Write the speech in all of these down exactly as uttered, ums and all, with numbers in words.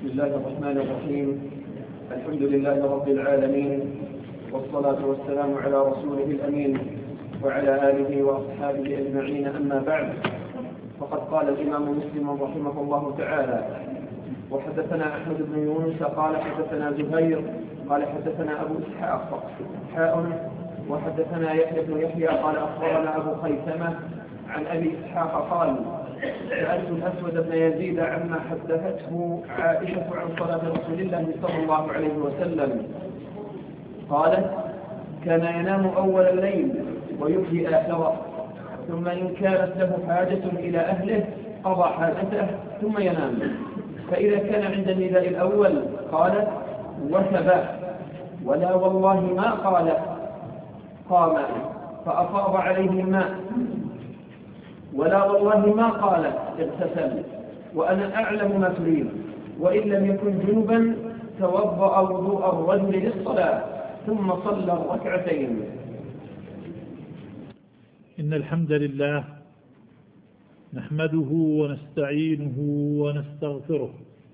بسم الله الرحمن الرحيم. الحمد لله رب العالمين، والصلاة والسلام على رسوله الأمين وعلى آله وأصحابه أجمعين، أما بعد. فقد قال الإمام مسلم رحمه الله تعالى: وحدثنا أحمد بن يونس قال حدثنا زهير قال حدثنا أبو إسحاق حاء وحدثنا يحيى بن يحيى قال أخبرنا أبو خيثمة عن أبي إسحاق قال: سألت الأسود بن يزيد عما حدثته عائشة عن صلاة رسول الله صلى الله عليه وسلم، قالت: كان ينام أول الليل ويحيي آخره، ثم إن كانت له حاجة إلى أهله قضى حاجته ثم ينام، فإذا كان عند النداء الأول قالت: وثبا، ولا والله ما قال، قام فأفاض عليه الماء، ولا والله ما قال اغتسل، وأنا أعلم ما تريد، وإن لم يكن جنبا توضأ وضوء الرجل للصلاة ثم صلى الركعتين. إن الحمد لله نحمده ونستعينه ونستغفره،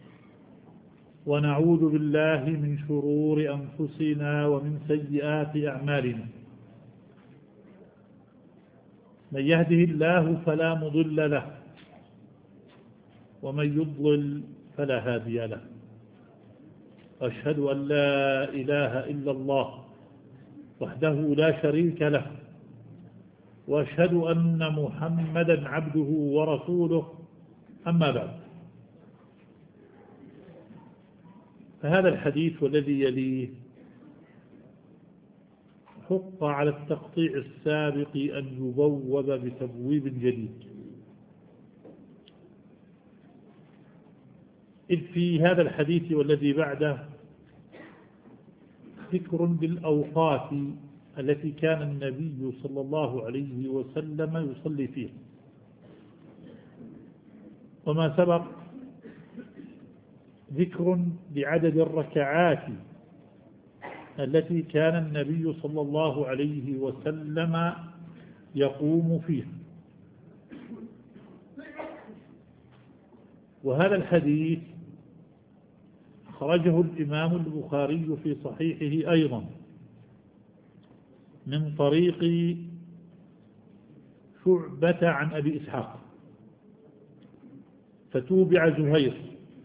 ونعوذ بالله من شرور أنفسنا ومن سيئات أعمالنا. من يهده الله فلا مضل له، ومن يضلل فلا هادي له. أشهد أن لا إله إلا الله وحده لا شريك له، وأشهد أن محمدا عبده ورسوله، أما بعد. فهذا الحديث والذي يليه حق على التقطيع السابق أن يبوب بتبويب جديد، إذ في هذا الحديث والذي بعده ذكر بالأوقات التي كان النبي صلى الله عليه وسلم يصلي فيها، وما سبق ذكر بعدد الركعات التي كان النبي صلى الله عليه وسلم يقوم فيها. وهذا الحديث أخرجه الإمام البخاري في صحيحه أيضا من طريق شعبة عن أبي إسحاق، فتوبع زهير.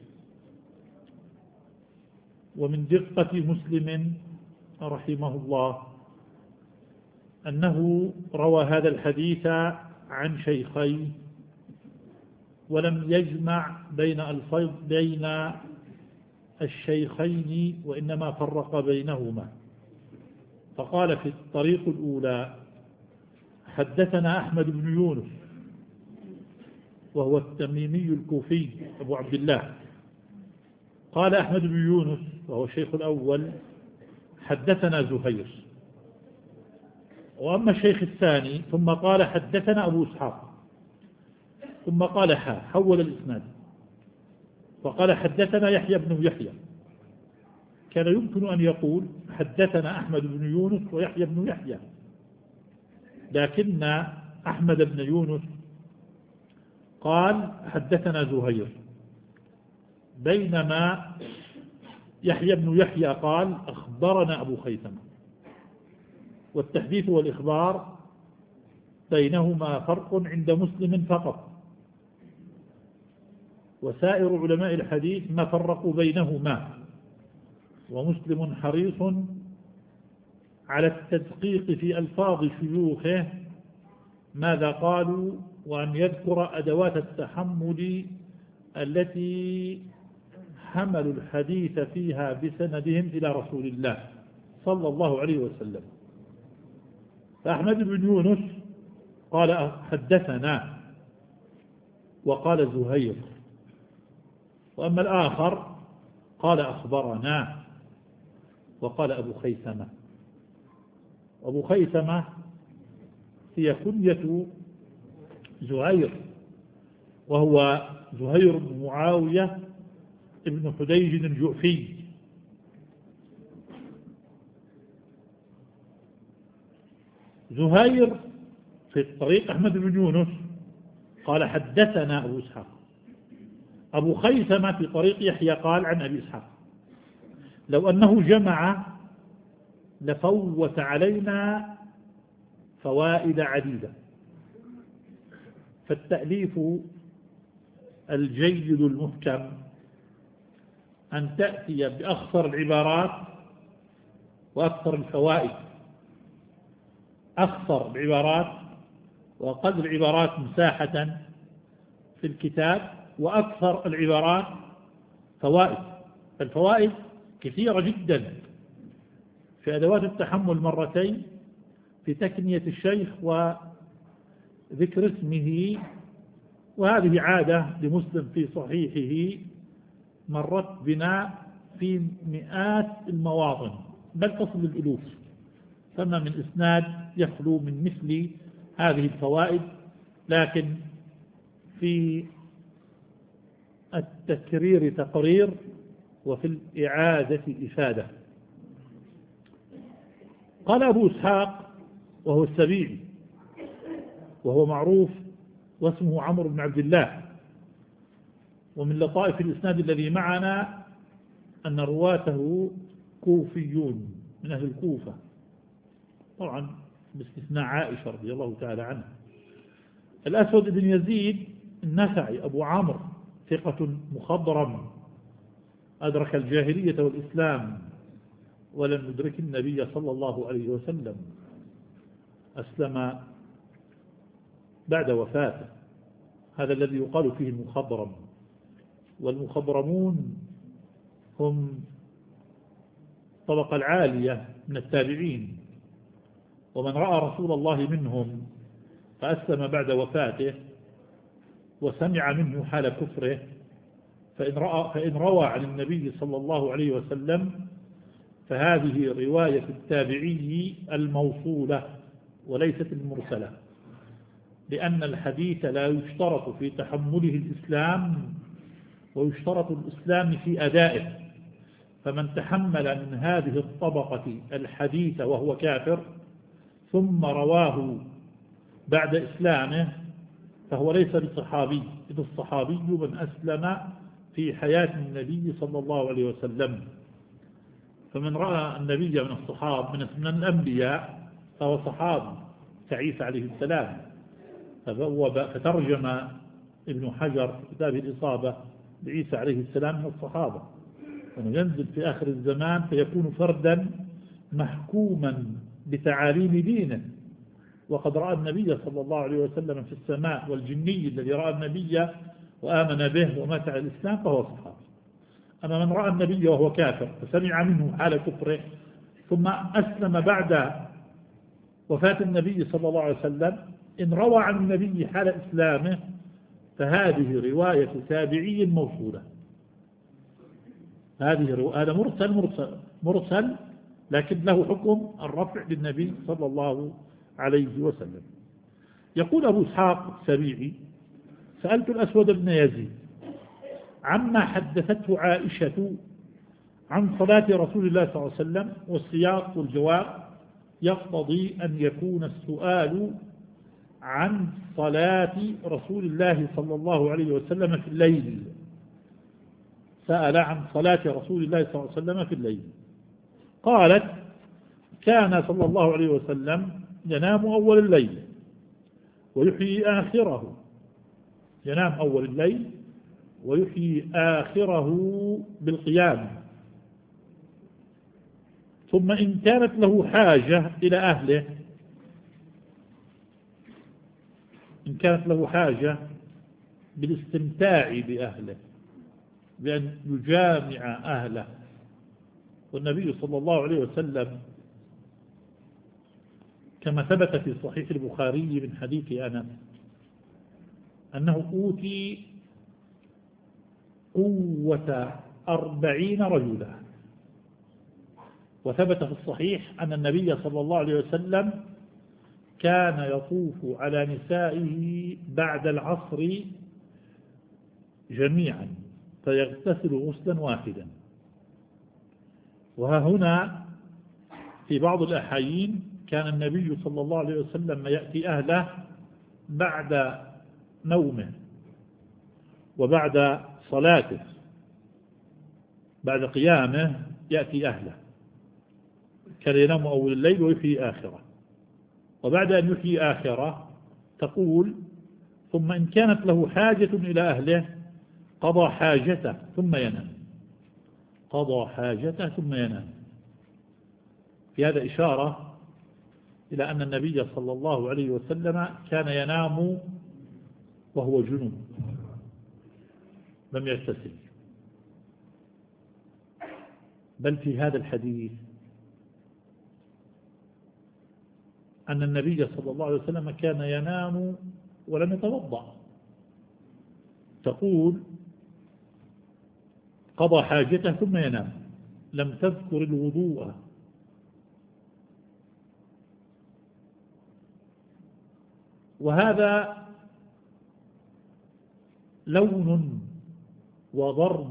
ومن دقة مسلم رحمه الله أنه روى هذا الحديث عن شيخين، ولم يجمع بين الفيض بين الشيخين، وإنما فرق بينهما. فقال في الطريق الأولى: حدثنا أحمد بن يونس، وهو التميمي الكوفي أبو عبد الله. قال أحمد بن يونس وهو الشيخ الأول: حدثنا زهير. وأما الشيخ الثاني ثم قال: حدثنا أبو إسحاق، ثم قال: حا حول الإسناد فقال: حدثنا يحيى بن يحيى. كان يمكن أن يقول: حدثنا أحمد بن يونس ويحيى بن يحيى، لكن أحمد بن يونس قال: حدثنا زهير، بينما يحيى بن يحيى قال: أخبرنا أبو خيثمة. والتحديث والإخبار بينهما فرق عند مسلم فقط، وسائر علماء الحديث ما فرقوا بينهما، ومسلم حريص على التدقيق في ألفاظ شيوخه ماذا قالوا، وأن يذكر أدوات التحمل التي حملوا الحديث فيها بسندهم إلى رسول الله صلى الله عليه وسلم. فأحمد بن يونس قال: حدثنا، وقال زهير. وأما الآخر قال: أخبرنا، وقال أبو خيثمة. أبو خيثمة هي كنية زهير، وهو زهير بن معاوية ابن حديج الجعفي. زهير في الطريق أحمد بن يونس قال: حدثنا أبو إسحاق، أبو خيثمة في طريق يحيى قال عن أبي إسحاق لو أنه جمع لفوت علينا فوائد عديدة. فالتأليف الجيد المحكم أن تأتي بأخصر العبارات وأكثر الفوائد، أخصر العبارات وأقل العبارات مساحة في الكتاب وأكثر العبارات فوائد. فالفوائد كثيرة جدا في أدوات التحمل مرتين، في تكنية الشيخ وذكر اسمه، وهذه عادة لمسلم في صحيحه مرت بنا في مئات المواطن بل تصل الألوف، فما من إسناد يخلو من مثل هذه الفوائد. لكن في التكرير تقرير وفي الإعادة إفادة. قال أبو إسحاق وهو السبيعي وهو معروف واسمه عمرو بن عبد الله، ومن لطائف الإسناد الذي معنا أن رواته كوفيون من أهل الكوفة، طبعا باستثناء عائشة رضي الله تعالى عنها. الأسود بن يزيد النخعي أبو عمرو ثقة مخضرم أدرك الجاهلية والإسلام ولم يدرك النبي صلى الله عليه وسلم، أسلم بعد وفاته، هذا الذي يقال فيه المخضرم. والمخضرمون هم الطبقة العالية من التابعين، ومن رأى رسول الله منهم فأسلم بعد وفاته وسمع منه حال كفره فإن, رأى فإن روى عن النبي صلى الله عليه وسلم فهذه رواية التابعي الموصولة وليست المرسلة، لأن الحديث لا يشترط في تحمله الإسلام ويشترط الإسلام في أدائه. فمن تحمل من هذه الطبقة الحديث وهو كافر ثم رواه بعد إسلامه فهو ليس بصحابي، إذ الصحابي من أسلم في حياة النبي صلى الله عليه وسلم. فمن رأى النبي من الصحاب من الأنبياء فهو صحابي كعيسى عليه السلام. فترجم ابن حجر في كتاب الإصابة بعيسى عليه السلام من الصحابة، وأنه ينزل في آخر الزمان فيكون فردا محكوما بتعاليم دينه، وقد رأى النبي صلى الله عليه وسلم في السماء، والجني الذي رأى النبي وآمن به ومات على الإسلام فهو صحابي. أما من رأى النبي وهو كافر فسمع منه حال كفره ثم أسلم بعد وفاة النبي صلى الله عليه وسلم، إن روى عن النبي حال إسلامه فهذه رواية تابعي موصولة. هذه هذا مرسل مرسل مرسل لكن له حكم الرفع للنبي صلى الله عليه وسلم. يقول أبو إسحاق السبيعي: سألت الأسود بن يزيد عما حدثته عائشة عن صلاة رسول الله صلى الله عليه وسلم، والسياق والجواب يقتضي أن يكون السؤال عن صلاة رسول الله صلى الله عليه وسلم في الليل. سأل عن صلاة رسول الله صلى الله عليه وسلم في الليل. قالت: كان صلى الله عليه وسلم ينام أول الليل ويحيي آخره، ينام أول الليل ويحيي آخره بالقيام، ثم إن كانت له حاجة إلى أهله إن كانت له حاجة بالاستمتاع بأهله بأن يجامع أهله. والنبي صلى الله عليه وسلم كما ثبت في صحيح البخاري من حديث أنس أنه أوتي قوة أربعين رجلا، وثبت في الصحيح أن النبي صلى الله عليه وسلم كان يطوف على نسائه بعد العصر جميعا فيغتسل غسلا واحدا. وها هنا في بعض الأحايين كان النبي صلى الله عليه وسلم يأتي أهله بعد نومه وبعد صلاته بعد قيامه يأتي أهله، كان ينام أول الليل ويحيي آخرة، وبعد أن يحيي آخرة تقول ثم إن كانت له حاجة إلى أهله قضى حاجته ثم ينام، قضى حاجته ثم ينام. في هذا إشارة إلى أن النبي صلى الله عليه وسلم كان ينام وهو جنوب لم يغتسل. بل في هذا الحديث أن النبي صلى الله عليه وسلم كان ينام ولم يتوضأ. تقول قضى حاجته ثم ينام، لم تذكر الوضوء. وهذا لون وضرب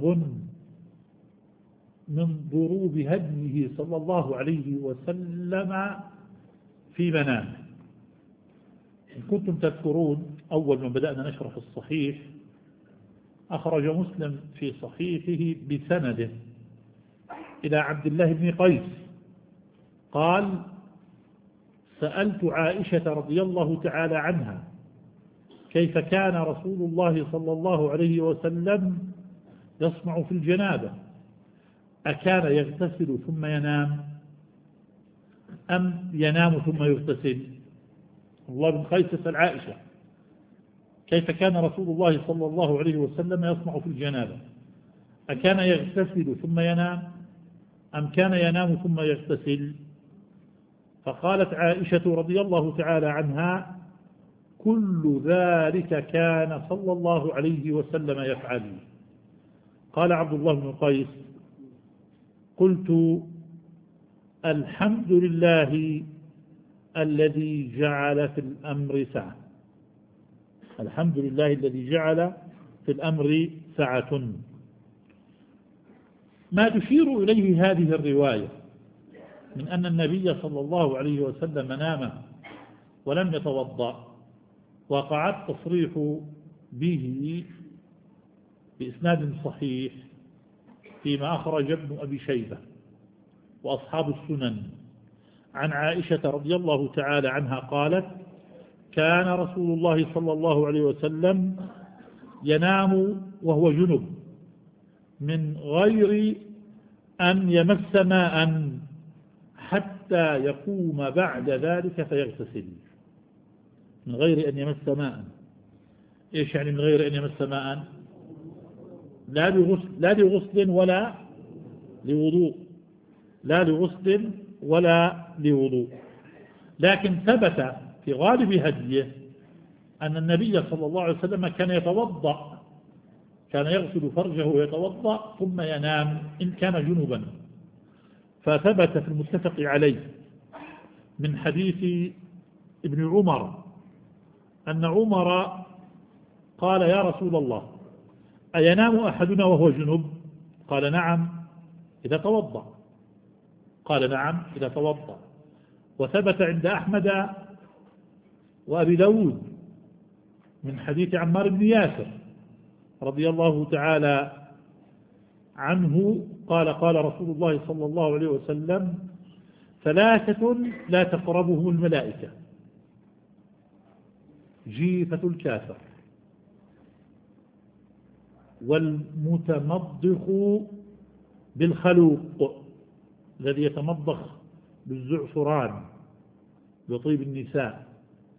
من ضروب هديه صلى الله عليه وسلم في منامه. إن كنتم تذكرون أول ما بدأنا نشرح الصحيح أخرج مسلم في صحيحه بسنده إلى عبد الله بن قيس قال سألت عائشة رضي الله تعالى عنها كيف كان رسول الله صلى الله عليه وسلم يصنع في الجنابة، أكان يغتسل ثم ينام أم ينام ثم يغتسل؟ الله بن قيس يسأل عائشة كيف كان رسول الله صلى الله عليه وسلم يصنع في الجنابة، أكان يغتسل ثم ينام أم كان ينام ثم يغتسل؟ فقالت عائشة رضي الله تعالى عنها كل ذلك كان صلى الله عليه وسلم يفعل. قال عبد الله بن قيس قلت الحمد لله الذي جعل في الأمر سعة، الحمد لله الذي جعل في الأمر سعة. ما تشير إليه هذه الرواية من أن النبي صلى الله عليه وسلم نام ولم يتوضأ وقع التصريح به بإسناد صحيح فيما أخرج ابن أبي شيبة وأصحاب السنن عن عائشة رضي الله تعالى عنها قالت كان رسول الله صلى الله عليه وسلم ينام وهو جنب من غير أن يمس ماء حتى يقوم بعد ذلك فيغتسل. من غير أن يمس ماء، إيش يعني من غير أن يمس ماء؟ لا لغسل, لا لغسل ولا لوضوء، لا لغسل ولا لوضوء. لكن ثبت في غالب هديه أن النبي صلى الله عليه وسلم كان يتوضأ، كان يغسل فرجه ويتوضأ ثم ينام إن كان جنوبا. فثبت في المتفق عليه من حديث ابن عمر أن عمر قال يا رسول الله أينام أحدنا وهو جنب؟ قال نعم إذا توضأ، قال نعم إذا توضأ. وثبت عند أحمد وأبي داود من حديث عمار بن ياسر رضي الله تعالى عنه قال قال رسول الله صلى الله عليه وسلم ثلاثة لا تقربهم الملائكة: جيفة الكافر، والمتمضخ بالخلوق الذي يتمضخ بالزعفران بطيب النساء.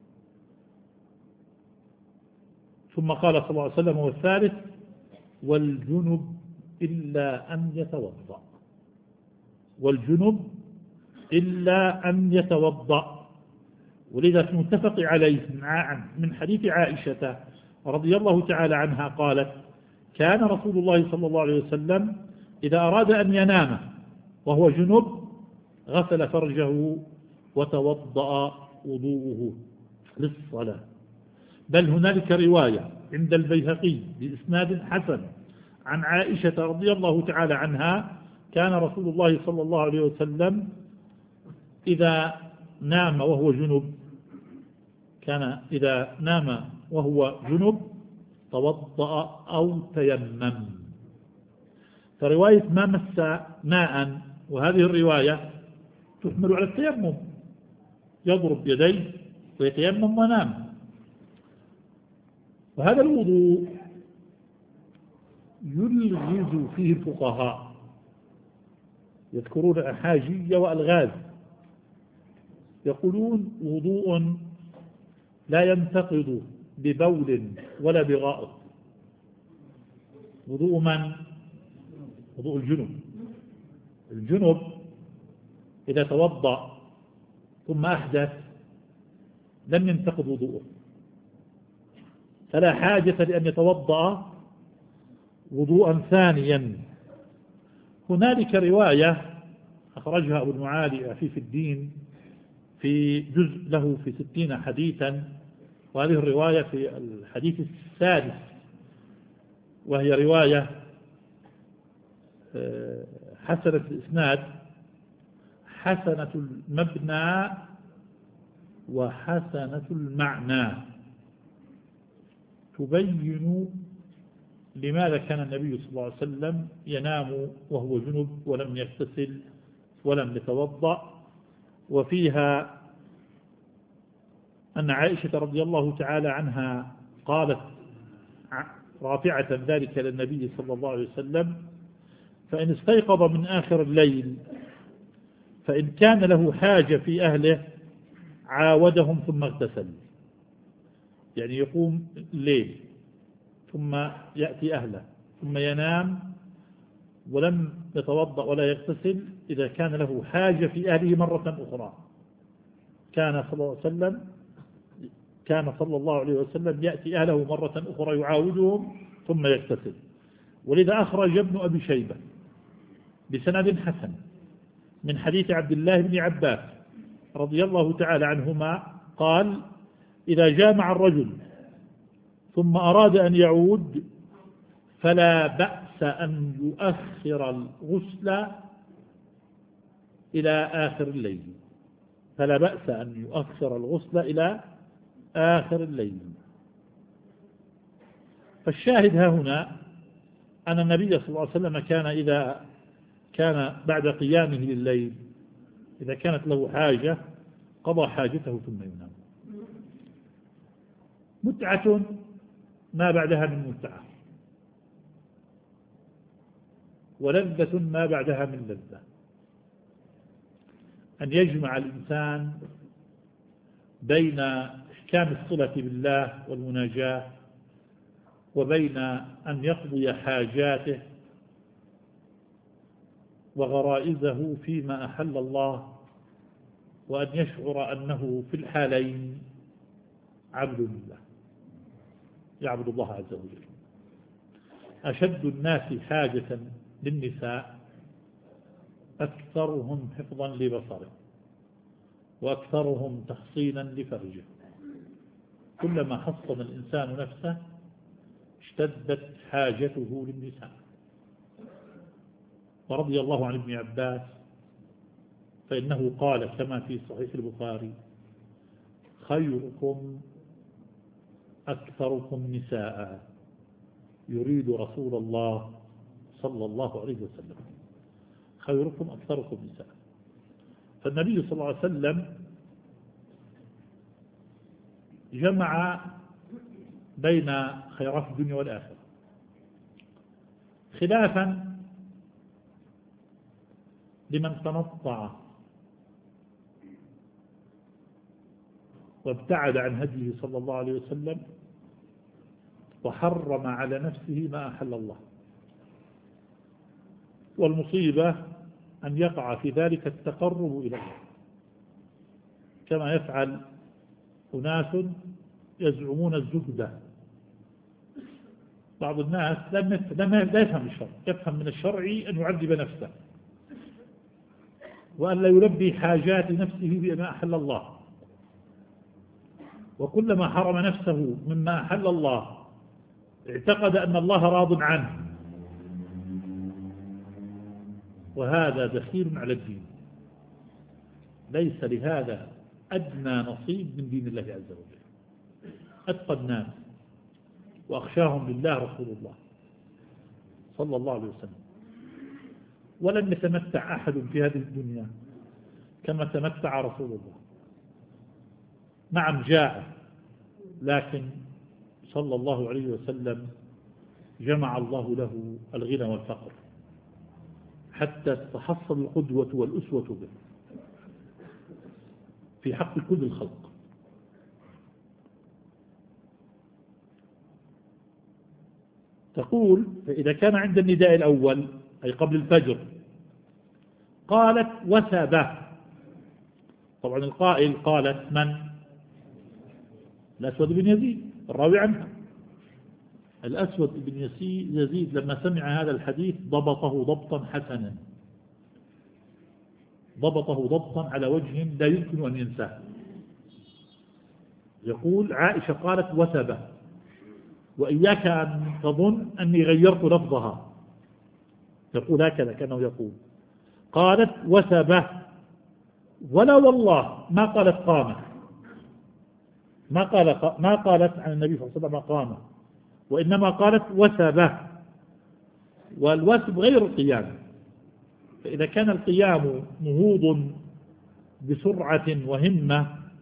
ثم قال صلى الله عليه وسلم والثالث والجنب إلا أن يتوضأ، والجنب إلا أن يتوضأ. ولذا في المتفق عليه من حديث عائشة رضي الله تعالى عنها قالت كان رسول الله صلى الله عليه وسلم إذا أراد أن ينام وهو جنب غسل فرجه وتوضأ وضوءه للصلاة. بل هنالك رواية عند البيهقي بإسناد حسن عن عائشة رضي الله تعالى عنها كان رسول الله صلى الله عليه وسلم إذا نام وهو جنب كان إذا نام وهو جنب توضأ أو تيمم. فرواية ما مس ماء وهذه الرواية تحمل على التيمم، يضرب يديه ويتيمم ونام. وهذا الوضوء يلغز فيه الفقهاء، يذكرون أحاجية وألغاز، يقولون وضوء لا ينتقض ببول ولا بغائط. وضوء من؟ وضوء الجنب. الجنب إذا توضأ ثم أحدث لم ينتقض وضوءه، فلا حاجة لأن يتوضأ وضوءا ثانيا. هنالك رواية أخرجها أبو المعالي في الدين في جزء له في ستين حديثا، وهذه الرواية في الحديث السادس، وهي رواية حسنة الإسناد، حسنة المبنى وحسنة المعنى، تبين لماذا كان النبي صلى الله عليه وسلم ينام وهو جنب ولم يغتسل ولم يتوضأ. وفيها أن عائشة رضي الله تعالى عنها قالت رافعة ذلك للنبي صلى الله عليه وسلم: فإن استيقظ من آخر الليل فإن كان له حاجة في أهله عاودهم ثم اغتسل. يعني يقوم الليل ثم يأتي أهله ثم ينام ولم يتوضأ ولا يغتسل، إذا كان له حاجة في أهله مرة أخرى. كان صلى الله عليه وسلم كان صلى الله عليه وسلم يأتي أهله مرة أخرى يعاودهم ثم يغتسل. ولذا أخرج ابن أبي شيبة بسند حسن من حديث عبد الله بن عباس رضي الله تعالى عنهما قال: إذا جامع الرجل ثم أراد أن يعود فلا بأس أن يؤخر الغسل إلى آخر الليل. فلا بأس أن يؤخر الغسل إلى آخر الليل. فالشاهد ها هنا أن النبي صلى الله عليه وسلم كان إذا كان بعد قيامه لليل إذا كانت له حاجة قضى حاجته ثم ينام. متعة ما بعدها من متعة، ولذة ما بعدها من لذة. أن يجمع الإنسان بين إحكام الصلة بالله والمناجاة وبين أن يقضي حاجاته وغرائزه فيما أحل الله، وأن يشعر أنه في الحالين عبد لله يعبد الله عز وجل. أشد الناس حاجة للنساء أكثرهم حفظا لبصره وأكثرهم تحصينا لفرجه. كلما حصن الإنسان نفسه اشتدت حاجته للنساء. ورضي الله عن ابن عباس فإنه قال كما في صحيح البخاري: خيركم أكثركم نساء، يريد رسول الله صلى الله عليه وسلم. خيركم أكثركم نساء. فالنبي صلى الله عليه وسلم جمع بين خيرات الدنيا والآخرة، خلافا لمن تنطع وابتعد عن هديه صلى الله عليه وسلم وحرم على نفسه ما أحل الله. والمصيبة أن يقع في ذلك التقرب إلى الله، كما يفعل أناس يزعمون الزهد. بعض الناس لا يفهم الشرع، يفهم من الشرع أن يعذب نفسه وأن لا يلبي حاجات نفسه بما أحل الله، وكلما حرم نفسه مما أحل الله اعتقد أن الله راض عنه، وهذا دخيل على الدين. ليس لهذا أدنى نصيب من دين الله عز وجل. أتقى الناس وأخشاهم لله رسول الله صلى الله عليه وسلم. ولم يتمتع أحد في هذه الدنيا كما تمتع رسول الله. نعم جاء، لكن صلى الله عليه وسلم جمع الله له الغنى والفقر حتى تتحصل القدوة والأسوة به في حق كل الخلق. تقول فإذا كان عند النداء الأول أي قبل الفجر قالت وثبه. طبعا القائل قالت من؟ الأسود بن يزيد الراوي عنها. الأسود بن يزيد لما سمع هذا الحديث ضبطه ضبطا حسنا، ضبطه ضبطا على وجه لا يمكن أن ينساه. يقول عائشة قالت وثبه، وإياك أن تظن أني غيرت لفظها، يقول هكذا كأنه يقول قالت وثبه، ولا والله ما قالت قامة، ما قال ما قالت عن النبي صلى الله عليه وسلم قامة، وإنما قالت وثبه. والوثب غير القيام، فإذا كان القيام نهوض بسرعة وهمة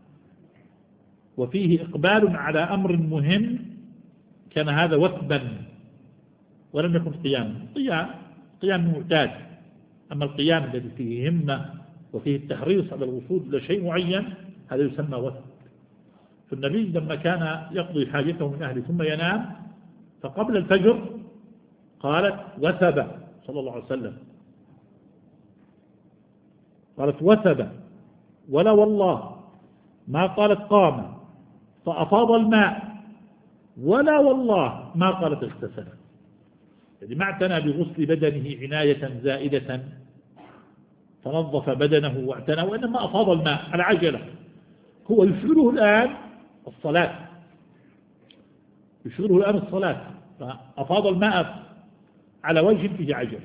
وفيه إقبال على أمر مهم كان هذا وثبا ولم يكن قياما. قيام قيام معتاد، أما القيام الذي فيه همة وفيه التحريص على الوصول إلى شيء معين هذا يسمى وثب. فالنبي لما كان يقضي حاجته من أهله ثم ينام فقبل الفجر قالت وثب صلى الله عليه وسلم، قالت وثب ولا والله ما قالت قام فأفاض الماء، ولا والله ما قالت اغتسل. يعني ما اعتنى بغسل بدنه عناية زائدة فنظف بدنه واعتنى، وإنما أفاض الماء على عجلة. هو يشغله الآن الصلاة، يشغله الآن الصلاة، فأفاض الماء على وجه فيه عجل.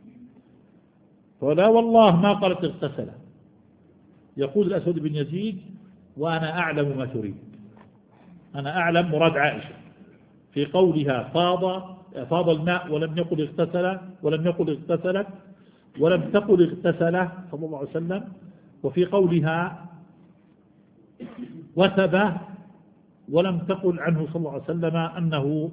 ولا والله ما قالت اغتسل. يقول الأسود بن يزيد وأنا أعلم ما تريد، أنا أعلم مراد عائشة في قولها فاض فاض الماء ولم يقل اغتسل ولم يقل اغتسلت ولم تقل اغتسل صلى الله عليه وسلم، وفي قولها وثب ولم تقل عنه صلى الله عليه وسلم أنه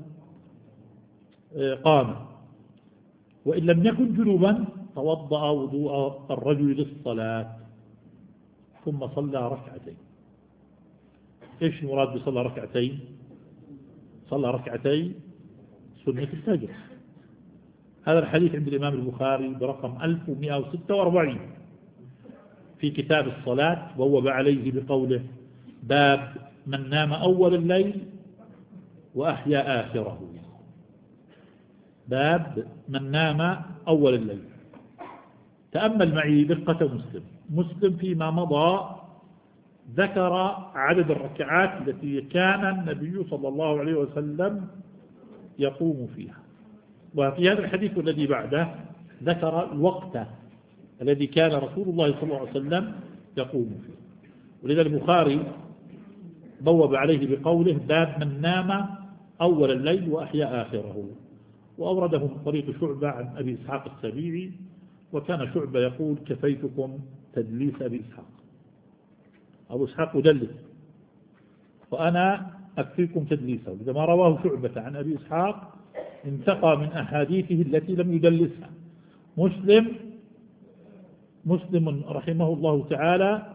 قام. وإن لم يكن جنوبا توضأ وضوء الرجل للصلاة ثم صلى ركعتين. إيش المراد بصلى ركعتين؟ صلى ركعتين سنة الفجر. هذا الحديث عند الإمام البخاري برقم ألف ومئة وستة وأربعين في كتاب الصلاة، وهو عليه بقوله باب من نام أول الليل وأحيا آخره. باب من نام أول الليل. تأمل معي دقة مسلم مسلم فيما مضى ذكر عدد الركعات التي كان النبي صلى الله عليه وسلم يقوم فيها، وفي هذا الحديث الذي بعده ذكر الوقت الذي كان رسول الله صلى الله عليه وسلم يقوم فيه. ولذا البخاري بوب عليه بقوله باب من نام أول الليل وأحيا آخره، وأورده من طريق شعبة عن أبي إسحاق السبيعي، وكان شعبة يقول كفيتكم تدليس أبي إسحاق. أبو إسحاق يدلس وأنا أكفيكم تدليسه. إذا ما رواه شعبة عن أبي إسحاق انتقى من أحاديثه التي لم يدلسها. مسلم مسلم رحمه الله تعالى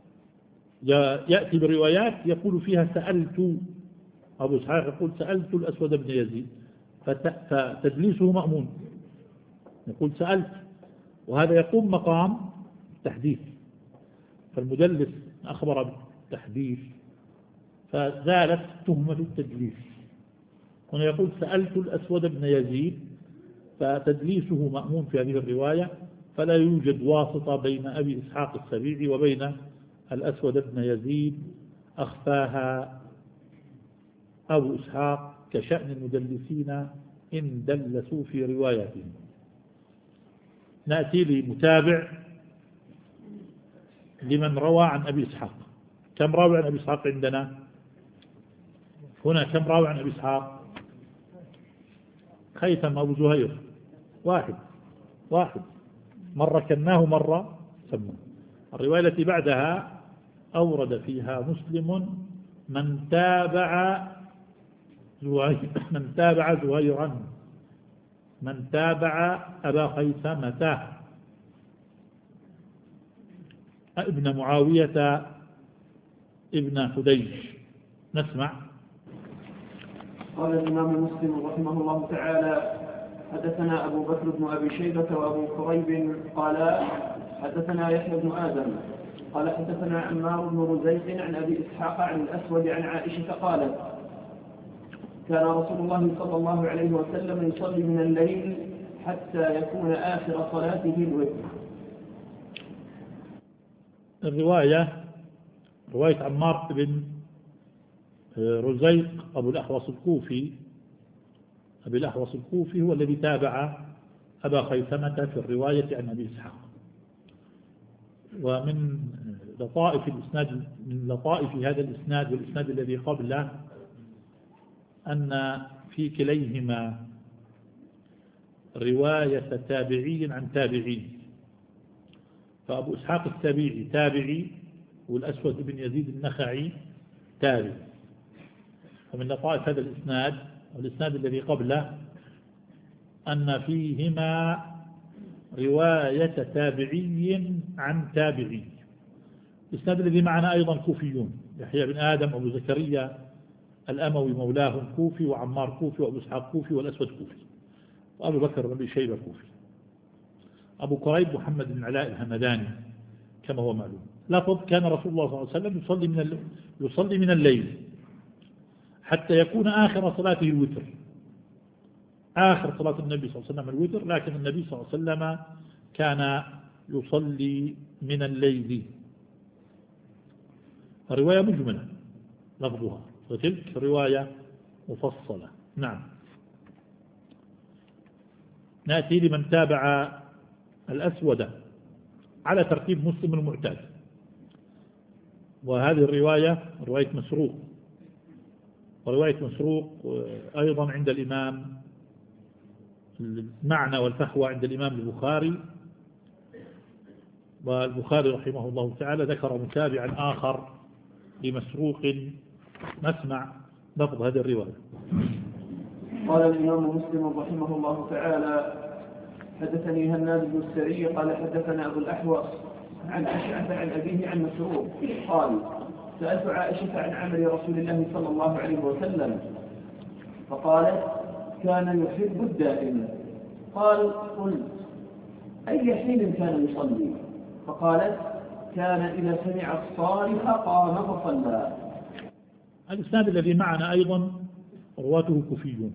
يأتي بروايات يقول فيها سألت، أبو إسحاق يقول سألت الأسود بن يزيد، فتدليسه مأمون، يقول سألت، وهذا يقوم مقام التحديث. فالمدلس أخبر بالتحديث فزالت تهمة التدليس. هنا يقول سألت الأسود بن يزيد، فتدليسه مأمون في هذه الرواية، فلا يوجد واسطة بين أبي إسحاق السبيعي وبين الأسود بن يزيد أخفاها أبو إسحاق كشأن المدلسين إن دلسوا في رواياتهم. نأتي لمتابع لمن روى عن أبي إسحاق. كم راوي عن أبي إسحاق عندنا هنا؟ كم راوي عن أبي إسحاق؟ خيثم أبو زهير واحد واحد مرة كناه مرة سماه. الرواية التي بعدها أورد فيها مسلم من تابع زهير من تابع زهيرا من تابع أبا خيثمة ابن معاوية ابن حديج. نسمع. قال الإمام مسلم رحمه الله تعالى: حدثنا أبو بكر بن أبي شيبة وأبو كريب قال حدثنا يحيى بن آدم قال حدثنا عمار بن رزيق عن أبي إسحاق عن الأسود عن عائشة قالت: كان رسول الله صلى الله عليه وسلم يصلي من الليل حتى يكون آخر صلاته الوتر. الرواية رواية عمار بن رزيق أبو الأحوص الكوفي أبي الأحوص الكوفي هو الذي تابع أبا خيثمة في الرواية عن أبي إسحاق. ومن لطائف الإسناد من لطائف هذا الإسناد والإسناد الذي قبله أن في كليهما رواية تابعي عن تابعي، فأبو إسحاق السبيعي تابعي والأسود بن يزيد النخعي تابعي. ومن لطائف هذا الإسناد والإسناد الذي قبله أن فيهما رواية تابعي عن تابعي. الإسناد الذي معنا أيضا كوفيون، يحيى بن آدم أبو زكريا الأموي مولاهم كوفي، وعمار كوفي، وأبو إسحاق كوفي، والأسود كوفي، وأبو بكر بن أبي شيبة كوفي. أبو كريب محمد بن علاء الهمداني كما هو معلوم. لفظ: كان رسول الله صلى الله عليه وسلم يصلي من الليل, يصلي من الليل حتى يكون آخر صلاته الوتر. آخر صلاة النبي صلى الله عليه وسلم الوتر، لكن النبي صلى الله عليه وسلم كان يصلي من الليل. الرواية مجملة لفظها، وتلك رواية مفصلة. نعم. نأتي لمن تابع الأسود على ترتيب مسلم المعتاد، وهذه الرواية رواية مسروق، ورواية مسروق أيضا عند الإمام المعنى والفحوى عند الإمام البخاري، والبخاري رحمه الله تعالى ذكر متابعا آخر لمسروق. نسمع لفظ هذه الرواية. قال الإمام مسلم رحمه الله تعالى: حدثني هناد بن السري قال حدثنا أبو الأحوص عن أشعث عن أبيه عن مسروق قال: سألت عائشة عن عمل رسول الله صلى الله عليه وسلم فقالت: كان يحب الدائم. قال: قلت: أي حين كان يصلي؟ فقالت: كان إذا سمع الصالح قام فصلى. الإسناد الذي معنا أيضا رواته كوفيون.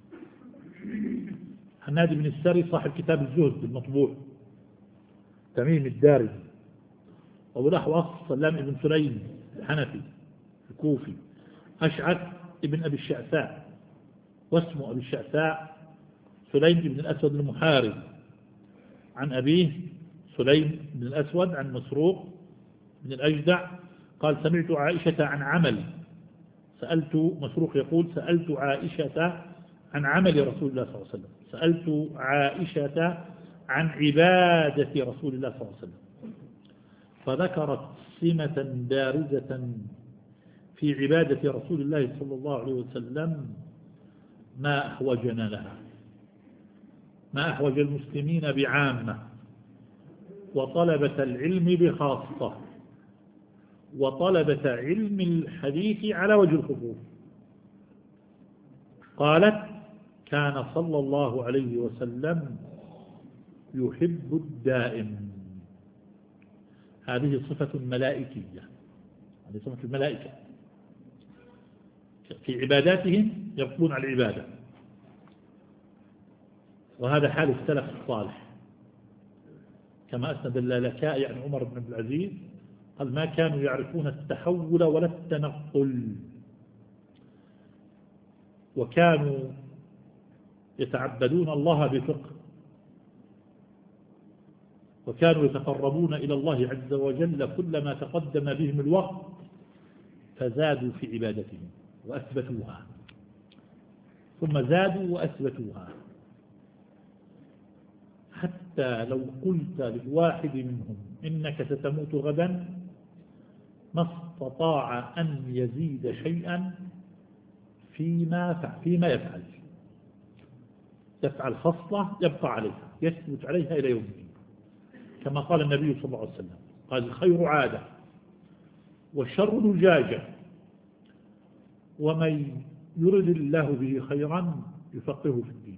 هناد بن السري صاحب كتاب الزهد المطبوع، تميم الداري، أبو الأحوص سلام بن سليم الحنفي الكوفي، أشعث ابن أبي الشعثاء واسمه أبي الشعثاء سليم بن الأسود المحارب، عن أبيه سليم بن الأسود عن مسروق بن الأجدع قال: سمعت عائشة عن عمل سألت مسروق يقول: سألت عائشة عن عمل رسول الله صلى الله عليه وسلم، سألت عائشة عن عبادة رسول الله صلى الله عليه وسلم، فذكرت سمة بارزة في عبادة رسول الله صلى الله عليه وسلم ما أحوجنا لها، ما أحوج المسلمين بعامة، وطلبة العلم بخاصة، وطلبة علم الحديث على وجه الخصوص. قالت: كان صلى الله عليه وسلم يحب الدائم. هذه صفة ملائكية، هذه صفة الملائكة في عباداتهم يبقون على العبادة، وهذا حال السلف الصالح كما أسند اللالكاء يعني عمر بن عبد العزيز قال: ما كانوا يعرفون التحول ولا التنقل، وكانوا يتعبدون الله بفقه، وكانوا يتقربون إلى الله عز وجل كلما تقدم بهم الوقت، فزادوا في عبادتهم وأثبتوها، ثم زادوا وأثبتوها، حتى لو قلت للواحد منهم إنك ستموت غدا ما استطاع أن يزيد شيئا فيما فيما يفعل. يفعل خصلة يبقى عليها، يثبت عليها إلى يوم الدين، كما قال النبي صلى الله عليه وسلم قال الخير عادة والشر لجاجة ومن يرد الله به خيرا يفقهه في الدين.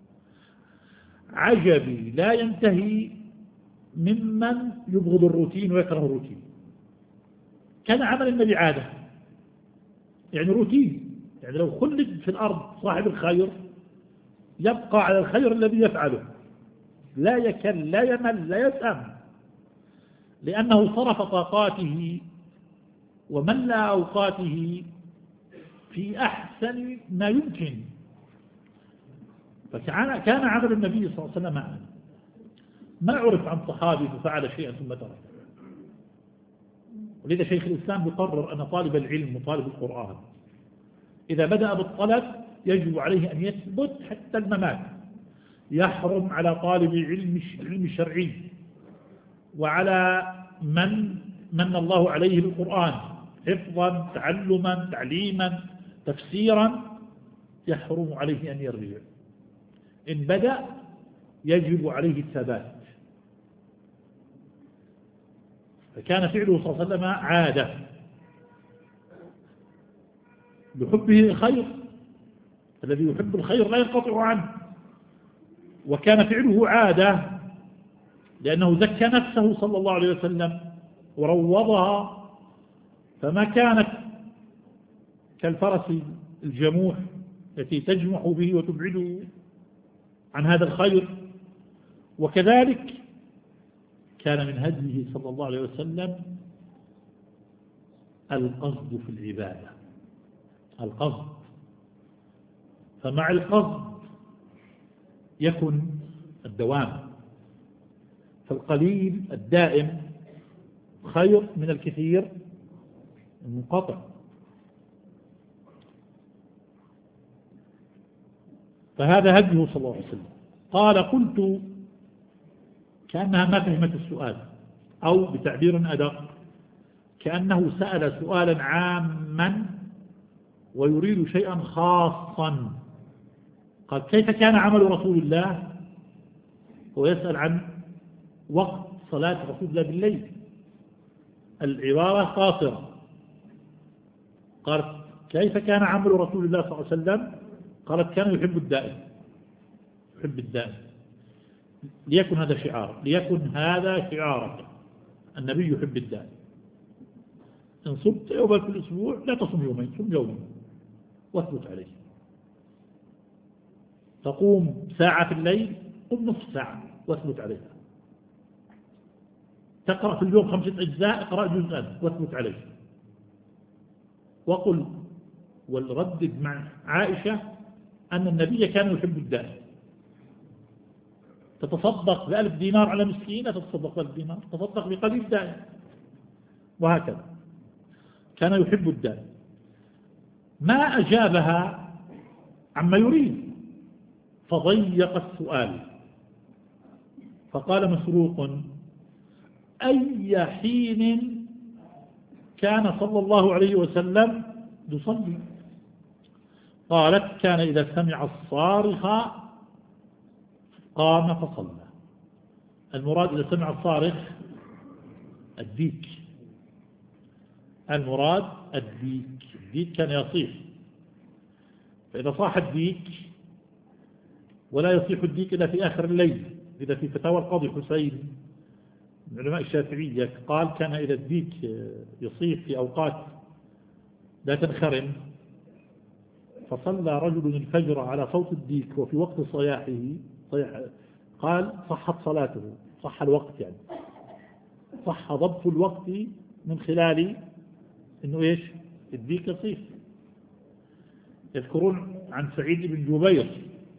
عجبي لا ينتهي ممن يبغض الروتين ويكره الروتين. كان عمل النبي عادة، يعني روتين، يعني لو خلد في الأرض صاحب الخير يبقى على الخير الذي يفعله، لا يكل لا يمل لا يسأم، لأنه صرف طاقاته وملأ أوقاته في أحسن ما يمكن. فكان عمل النبي صلى الله عليه وسلم معه. ما عرف عن صحابي ففعل شيئا ثم ترك. ولذا شيخ الإسلام يقرر أن طالب العلم وطالب القرآن إذا بدأ بالطلب يجب عليه أن يثبت حتى الممات. يحرم على طالب العلم العلم الشرعي وعلى من من الله عليه بالقرآن حفظا تعلما تعليما تفسيرا، يحرم عليه أن يرجع. إن بدأ يجب عليه الثبات. فكان فعله صلى الله عليه وسلم عادة بحبه الخير، الذي يحب الخير لا ينقطع عنه. وكان فعله عادة لأنه زكى نفسه صلى الله عليه وسلم وروضها، فما كانت كالفرس الجموح التي تجمح به وتبعده عن هذا الخير. وكذلك كان من هديه صلى الله عليه وسلم القصد في العبادة، القصد. فمع القصد يكن الدوام، فالقليل الدائم خير من الكثير المنقطع. فهذا هديه صلى الله عليه وسلم. قال قلت كأنها ما فهمت السؤال، أو بتعبير أدق كأنه سأل سؤالا عاما ويريد شيئا خاصا. قال كيف كان عمل رسول الله؟ هو يسأل عن وقت صلاة رسول الله بالليل. العبارة قاصرة. قالت كيف كان عمل رسول الله صلى الله عليه وسلم؟ قالت كان يحب الدائم، يحب الدائم. ليكن هذا شعار، ليكن هذا شعارك، النبي يحب الدائم. إن صمت يوما في الأسبوع لا تصم يومين، صم يوما واثبت عليه. تقوم ساعة في الليل قم نصف ساعة واثبت عليها. تقرأ في اليوم خمسة أجزاء اقرأ جزءا واثبت عليه. وقل والردد مع عائشة أن النبي كان يحب الدائم. تتصدق بألف دينار على مسكين، لا تتصدق بألف دينار، تصدق بقليل دائم، وهكذا. كان يحب الدائم. ما أجابها عما يريد فضيق السؤال. فقال مسروق أي حين كان صلى الله عليه وسلم يصلي؟ قالت كان إذا سمع الصارخ قام فصلى. المراد إذا سمع الصارخ الديك، المراد الديك. الديك كان يصيح، فإذا صاح الديك، ولا يصيح الديك إلا في آخر الليل. إذا في فتاوى القاضي حسين من علماء الشافعية قال كان إذا الديك يصيح في أوقات لا تنخرم، فصلى رجل الفجر على صوت الديك وفي وقت صياحه صيح، قال صحت صلاته، صح الوقت، يعني صح ضبط الوقت من خلال انه ايش الديك يصيح. يذكرون عن سعيد بن جبير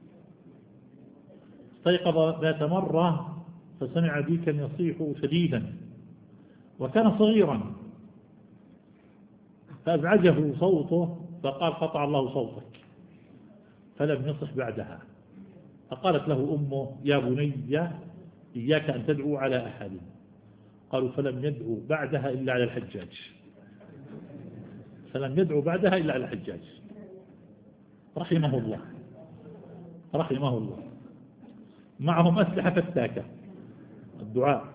استيقظ ذات مرة فسمع ديكا يصيح شديدا وكان صغيرا، فأزعجه صوته فقال قطع الله صوتك، فلم يصح بعدها. فقالت له أمه يا بني إياك أن تدعو على أحد. قالوا فلم يدعو بعدها إلا على الحجاج، فلم يدعو بعدها إلا على الحجاج رحمه الله رحمه الله. معهم أسلحة فتاكة الدعاء.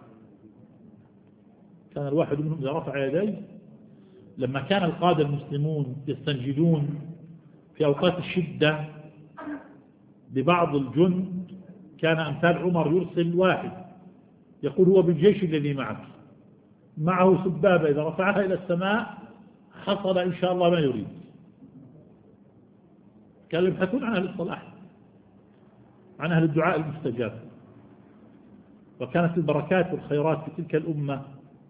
كان الواحد منهم إذا رفع يديه، لما كان القادة المسلمون يستنجدون في أوقات الشدة ببعض الجند، كان أمثال عمر يرسل واحد يقول هو بالجيش الذي معك، معه سبابة إذا رفعها إلى السماء حصل إن شاء الله ما يريد. كانوا يبحثون عن أهل الصلاح، عن أهل الدعاء المستجاب. وكانت البركات والخيرات في تلك الأمة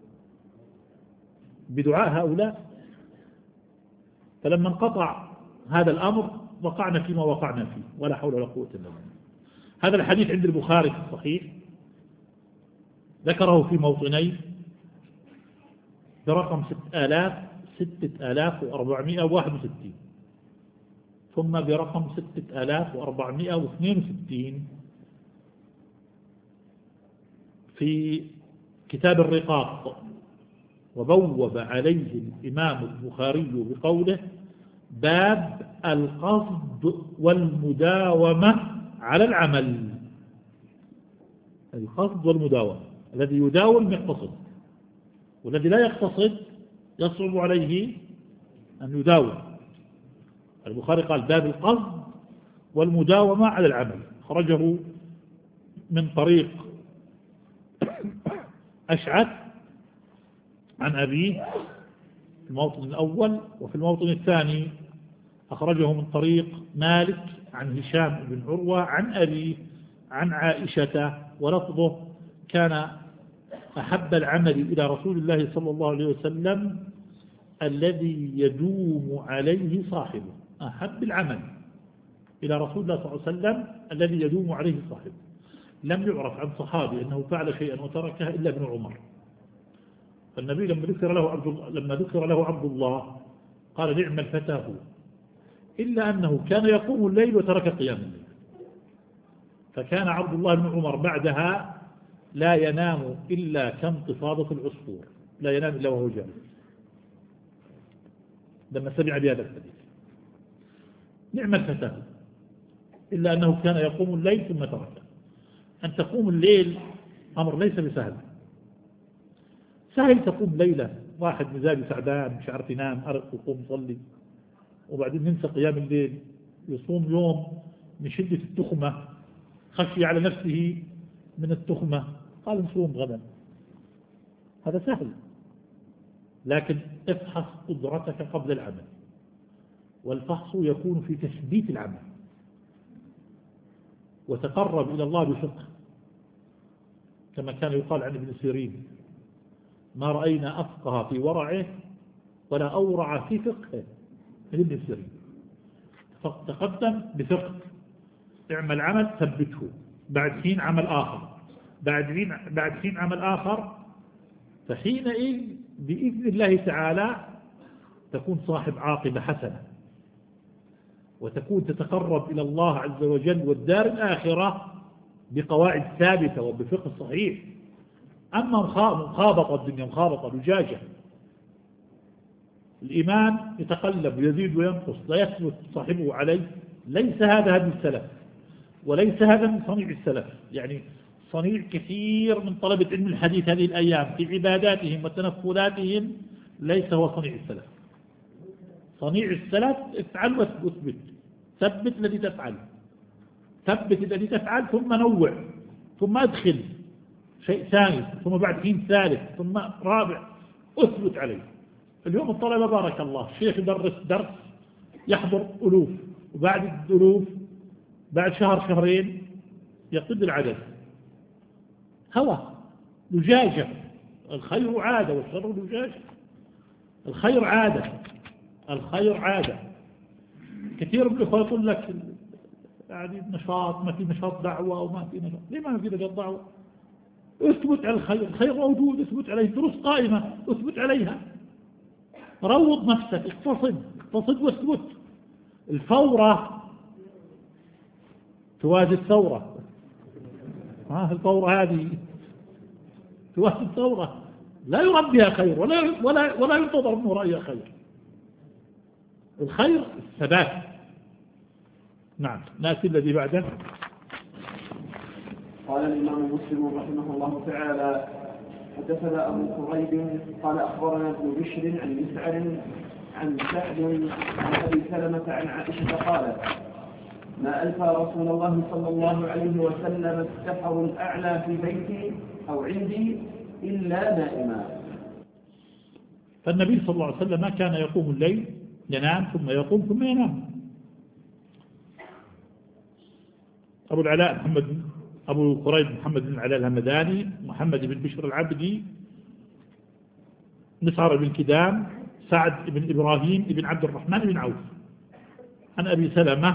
بدعاء هؤلاء. فلما انقطع هذا الأمر وقعنا فيما وقعنا فيه، ولا حول ولا قوة إلا بالله. هذا الحديث عند البخاري في الصحيح، ذكره في موطنين برقم ستة آلاف ستة آلاف وأربعمائة وواحد وستين، ثم برقم ستة آلاف وأربعمائة واثنين وستين في كتاب الرقاق. وبوب عليه الإمام البخاري بقوله: باب القصد والمداومة على العمل. القصد والمداومة، الذي يداوم يقتصد، والذي لا يقتصد يصعب عليه أن يداوم. البخاري قال باب القصد والمداومة على العمل، خرجه من طريق أشعث عن أبيه في الموطن الأول، وفي الموطن الثاني أخرجه من طريق مالك عن هشام بن عروة عن أبيه عن عائشة، ولفظه: كان أحب العمل إلى رسول الله صلى الله عليه وسلم الذي يدوم عليه صاحبه. أحب العمل إلى رسول الله صلى الله عليه وسلم الذي يدوم عليه صاحبه. لم يعرف عن صحابي أنه فعل شيئا وتركه إلا ابن عمر. فالنبي لما ذكر له عبد الله لما ذكر له عبد الله قال: نعم الفتى هو، إلا أنه كان يقوم الليل وترك قيام الليل. فكان عبد الله بن عمر بعدها لا ينام إلا كانتفاضة العصفور، لا ينام إلا وهو جالس لما سمع بهذا الحديث. نعم الفتى، إلا أنه كان يقوم الليل ثم تركه. أن تقوم الليل أمر ليس بسهل. سهل تقوم ليلة، واحد مزاجه تعبان مش عارف ينام، أرق وقوم صلي، وبعدين ينسى قيام الليل، يصوم يوم من شدة التخمة، خشي على نفسه من التخمة، قال نصوم غدا. هذا سهل، لكن افحص قدرتك قبل العمل، والفحص يكون في تثبيت العمل. وتقرب إلى الله بفقه، كما كان يقال عن ابن سيرين: ما رأينا أفقه في ورعه ولا أورع في فقهه من ابن سيرين. تقدم بفقه، اعمل عمل ثبته، بعد حين عمل آخر، بعد حين بعد حين عمل آخر، فحينئذ بإذن الله تعالى تكون صاحب عاقبة حسنة، وتكون تتقرب إلى الله عز وجل والدار الآخرة بقواعد ثابتة وبفقه صحيح. أما مخابطة الدنيا، مخابطة لجاجة، الإيمان يتقلب ويزيد وينقص، لا يثبت صاحبه عليه، ليس هذا هدي السلف، وليس هذا من صنيع السلف. يعني صنيع كثير من طلبة علم الحديث هذه الأيام في عباداتهم وتنفلاتهم ليس هو صنيع السلف. صنيع السلف: افعل واثبت، ثبت الذي تفعل، ثبت الذي تفعل، ثم نوع، ثم أدخل شيء ثاني، ثم بعد حين ثالث، ثم رابع، أثبت عليه. اليوم الطلبة بارك الله، الشيخ يدرس درس يحضر ألوف، وبعد الألوف بعد شهر شهرين يقل العدد. هوى، لجاجة. الخير عادة والشر لجاجة. الخير عادة، الخير عادة. كثير من الإخوة يقول لك يعني نشاط، ما في نشاط دعوة وما في نشاط. ليه ما في نشاط دعوة؟ اثبت على الخير، الخير موجود، اثبت عليه. دروس قائمة، اثبت عليها. روض نفسك، اقتصد اقتصد واثبت. الفورة توازي الثورة. ها الفورة هذه تواسي الثورة لا يراد بها خير ولا ولا ولا ينتظر من ورائها خير. الخير الثبات. نعم. نأتي الذي بعده. قال الإمام مسلم رحمه الله تعالى حدثنا أبو كريب قال أخبرنا ابن بشر عن مسعر عن سعد عن أبي سلمة عن عائشة قالت ما ألفى رسول الله صلى الله عليه وسلم السحر الأعلى في بيتي أو عندي إلا نائما. فالنبي صلى الله عليه وسلم كان يقوم الليل ينام ثم يقوم ثم ينام. أبو العلاء محمد أبو قريب محمد بن العلاء الهمداني محمد بن بشر العبدي مسعر بن كدام سعد بن إبراهيم بن عبد الرحمن بن عوف عن أبي سلمة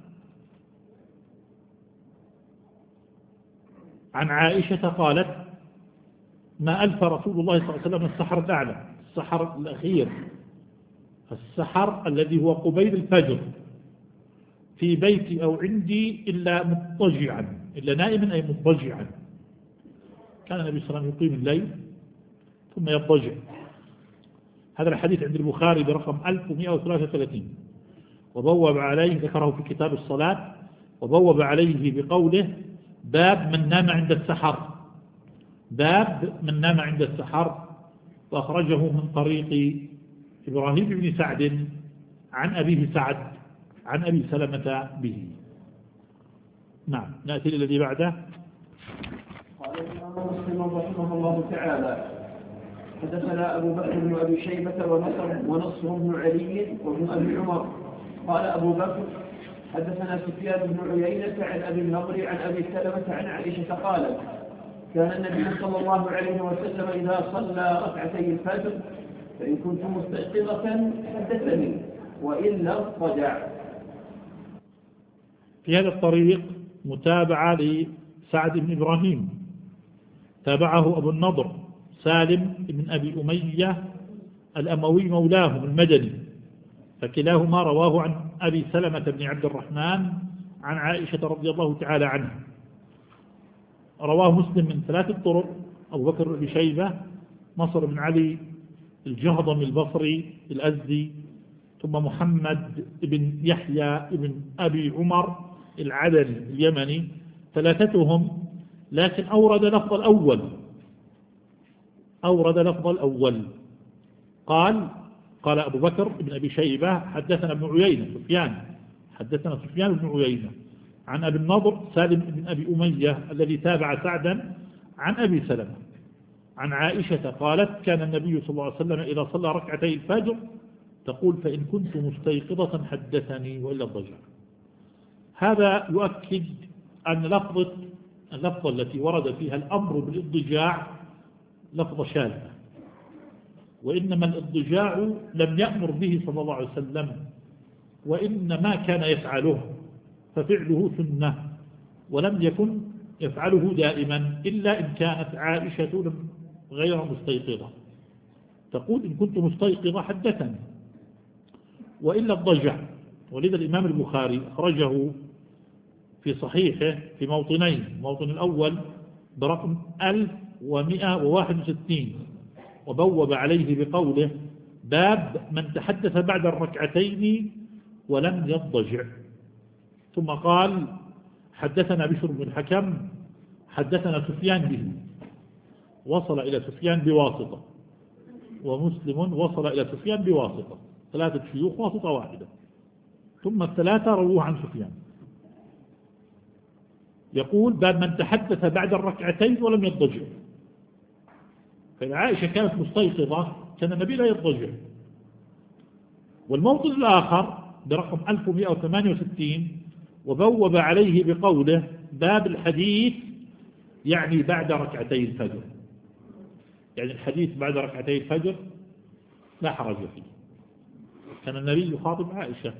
عن عائشة قالت ما ألف رسول الله صلى الله عليه وسلم السحر الأعلى السحر الأخير السحر الذي هو قبيل الفجر في بيتي أو عندي إلا مضطجعا إلا نائما أي مضطجعا. كان النبي صلى الله عليه وسلم يقيم الليل ثم يضطجع. هذا الحديث عند البخاري برقم ألف ومئة وثلاثة وثلاثين وبوب عليه ذكره في كتاب الصلاة وبوب عليه بقوله باب من نام عند السحر باب من نام عند السحر وأخرجه من طريق إبراهيم بن سعد عن أبيه سعد عن أبي سلمة به. نعم. نأتي للذي بعده. قال الإمام مسلم رحمه الله تعالى حدثنا أبو بكر بن أبي شيبة ونصر ونصر بن علي وابن أبي عمر قال أبو بكر حدثنا سفيان بن عيينة عن أبي النضر عن أبي سلمة عن عائشة قالت كان النبي صلى الله عليه وسلم إذا صلى ركعتي الفجر فإن كنت مستيقظة حدثني وإلا اضطجع. في هذا الطريق متابعة لسعد بن إبراهيم تابعه أبو النضر سالم بن أبي أمية الأموي مولاهم المدني فكلاهما رواه عن أبي سلمة بن عبد الرحمن عن عائشة رضي الله تعالى عنها. رواه مسلم من ثلاثة طرق أبو بكر بن شيبة نصر بن علي الجهضمي البصري الأزدي ثم محمد بن يحيى بن أبي عمر العدني اليمني ثلاثتهم لكن أورد لفظ الأول أورد لفظ الأول قال قال أبو بكر بن أبي شيبة حدثنا ابن عيينة سفيان حدثنا سفيان بن عيينة عن أبي النضر سالم بن أبي أمية الذي تابع سعدا عن أبي سلمة عن عائشة قالت كان النبي صلى الله عليه وسلم إذا صلى ركعتي الفجر تقول فإن كنت مستيقظة حدثني وإلا الضجع. هذا يؤكد أن لفظة اللفظة التي ورد فيها الأمر بالاضطجاع لفظة شاذة وإنما الاضطجاع لم يأمر به صلى الله عليه وسلم وإنما كان يفعله ففعله سنة ولم يكن يفعله دائما إلا إن كانت عائشة غير مستيقظة تقول إن كنت مستيقظة حدثني وإلا الضجع. ولذا الإمام البخاري أخرجه في صحيحه في موطنين الموطن الأول برقم ألف ومئة وواحد وستين وبوب عليه بقوله باب من تحدث بعد الركعتين ولم يضجع. ثم قال حدثنا بشر بن الحكم حدثنا سفيان به وصل إلى سفيان بواسطة ومسلم وصل إلى سفيان بواسطة ثلاثة شيوخ واسطة واحدة ثم الثلاثة رووه عن سفيان. يقول باب من تحدث بعد الركعتين ولم يضجع. فإذا عائشة كانت مستيقظة كان النبي لا يضجع. والموطن الآخر برقم ألف ومئة وثمانية وستين وبوب عليه بقوله باب الحديث يعني بعد ركعتي الفجر يعني الحديث بعد ركعتي الفجر لا حرج فيه. كان النبي يخاطب عائشة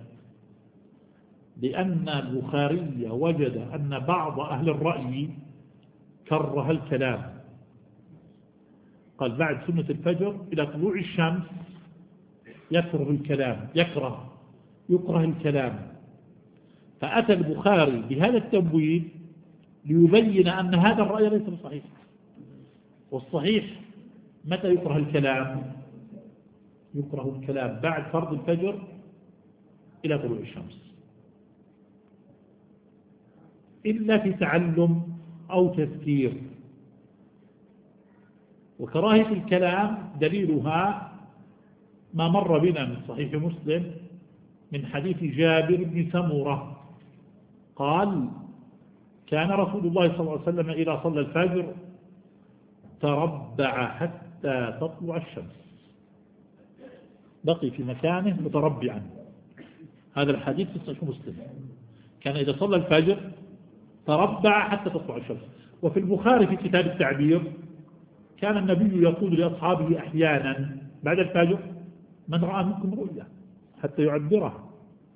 لأن البخاري وجد أن بعض أهل الرأي كره الكلام قال بعد سنة الفجر إلى طلوع الشمس يكره الكلام يكره يكره الكلام فأتى البخاري بهذا التبويب ليبين أن هذا الرأي ليس بصحيح. والصحيح متى يكره الكلام؟ يكره الكلام بعد فرض الفجر إلى طلوع الشمس، إلا في تعلم أو تذكير. وكراهية الكلام دليلها ما مر بنا من صحيح مسلم من حديث جابر بن سمرة قال: كان رسول الله صلى الله عليه وسلم إذا صلى الفجر تربع حتى تطلع الشمس، بقي في مكانه متربعا. هذا الحديث في صحيح مسلم، كان إذا صلى الفجر تربع حتى تطلع الشمس. وفي البخاري في كتاب التعبير كان النبي يقول لأصحابه أحيانا بعد الفجر: من رأى منكم رؤيا، حتى يعبرها.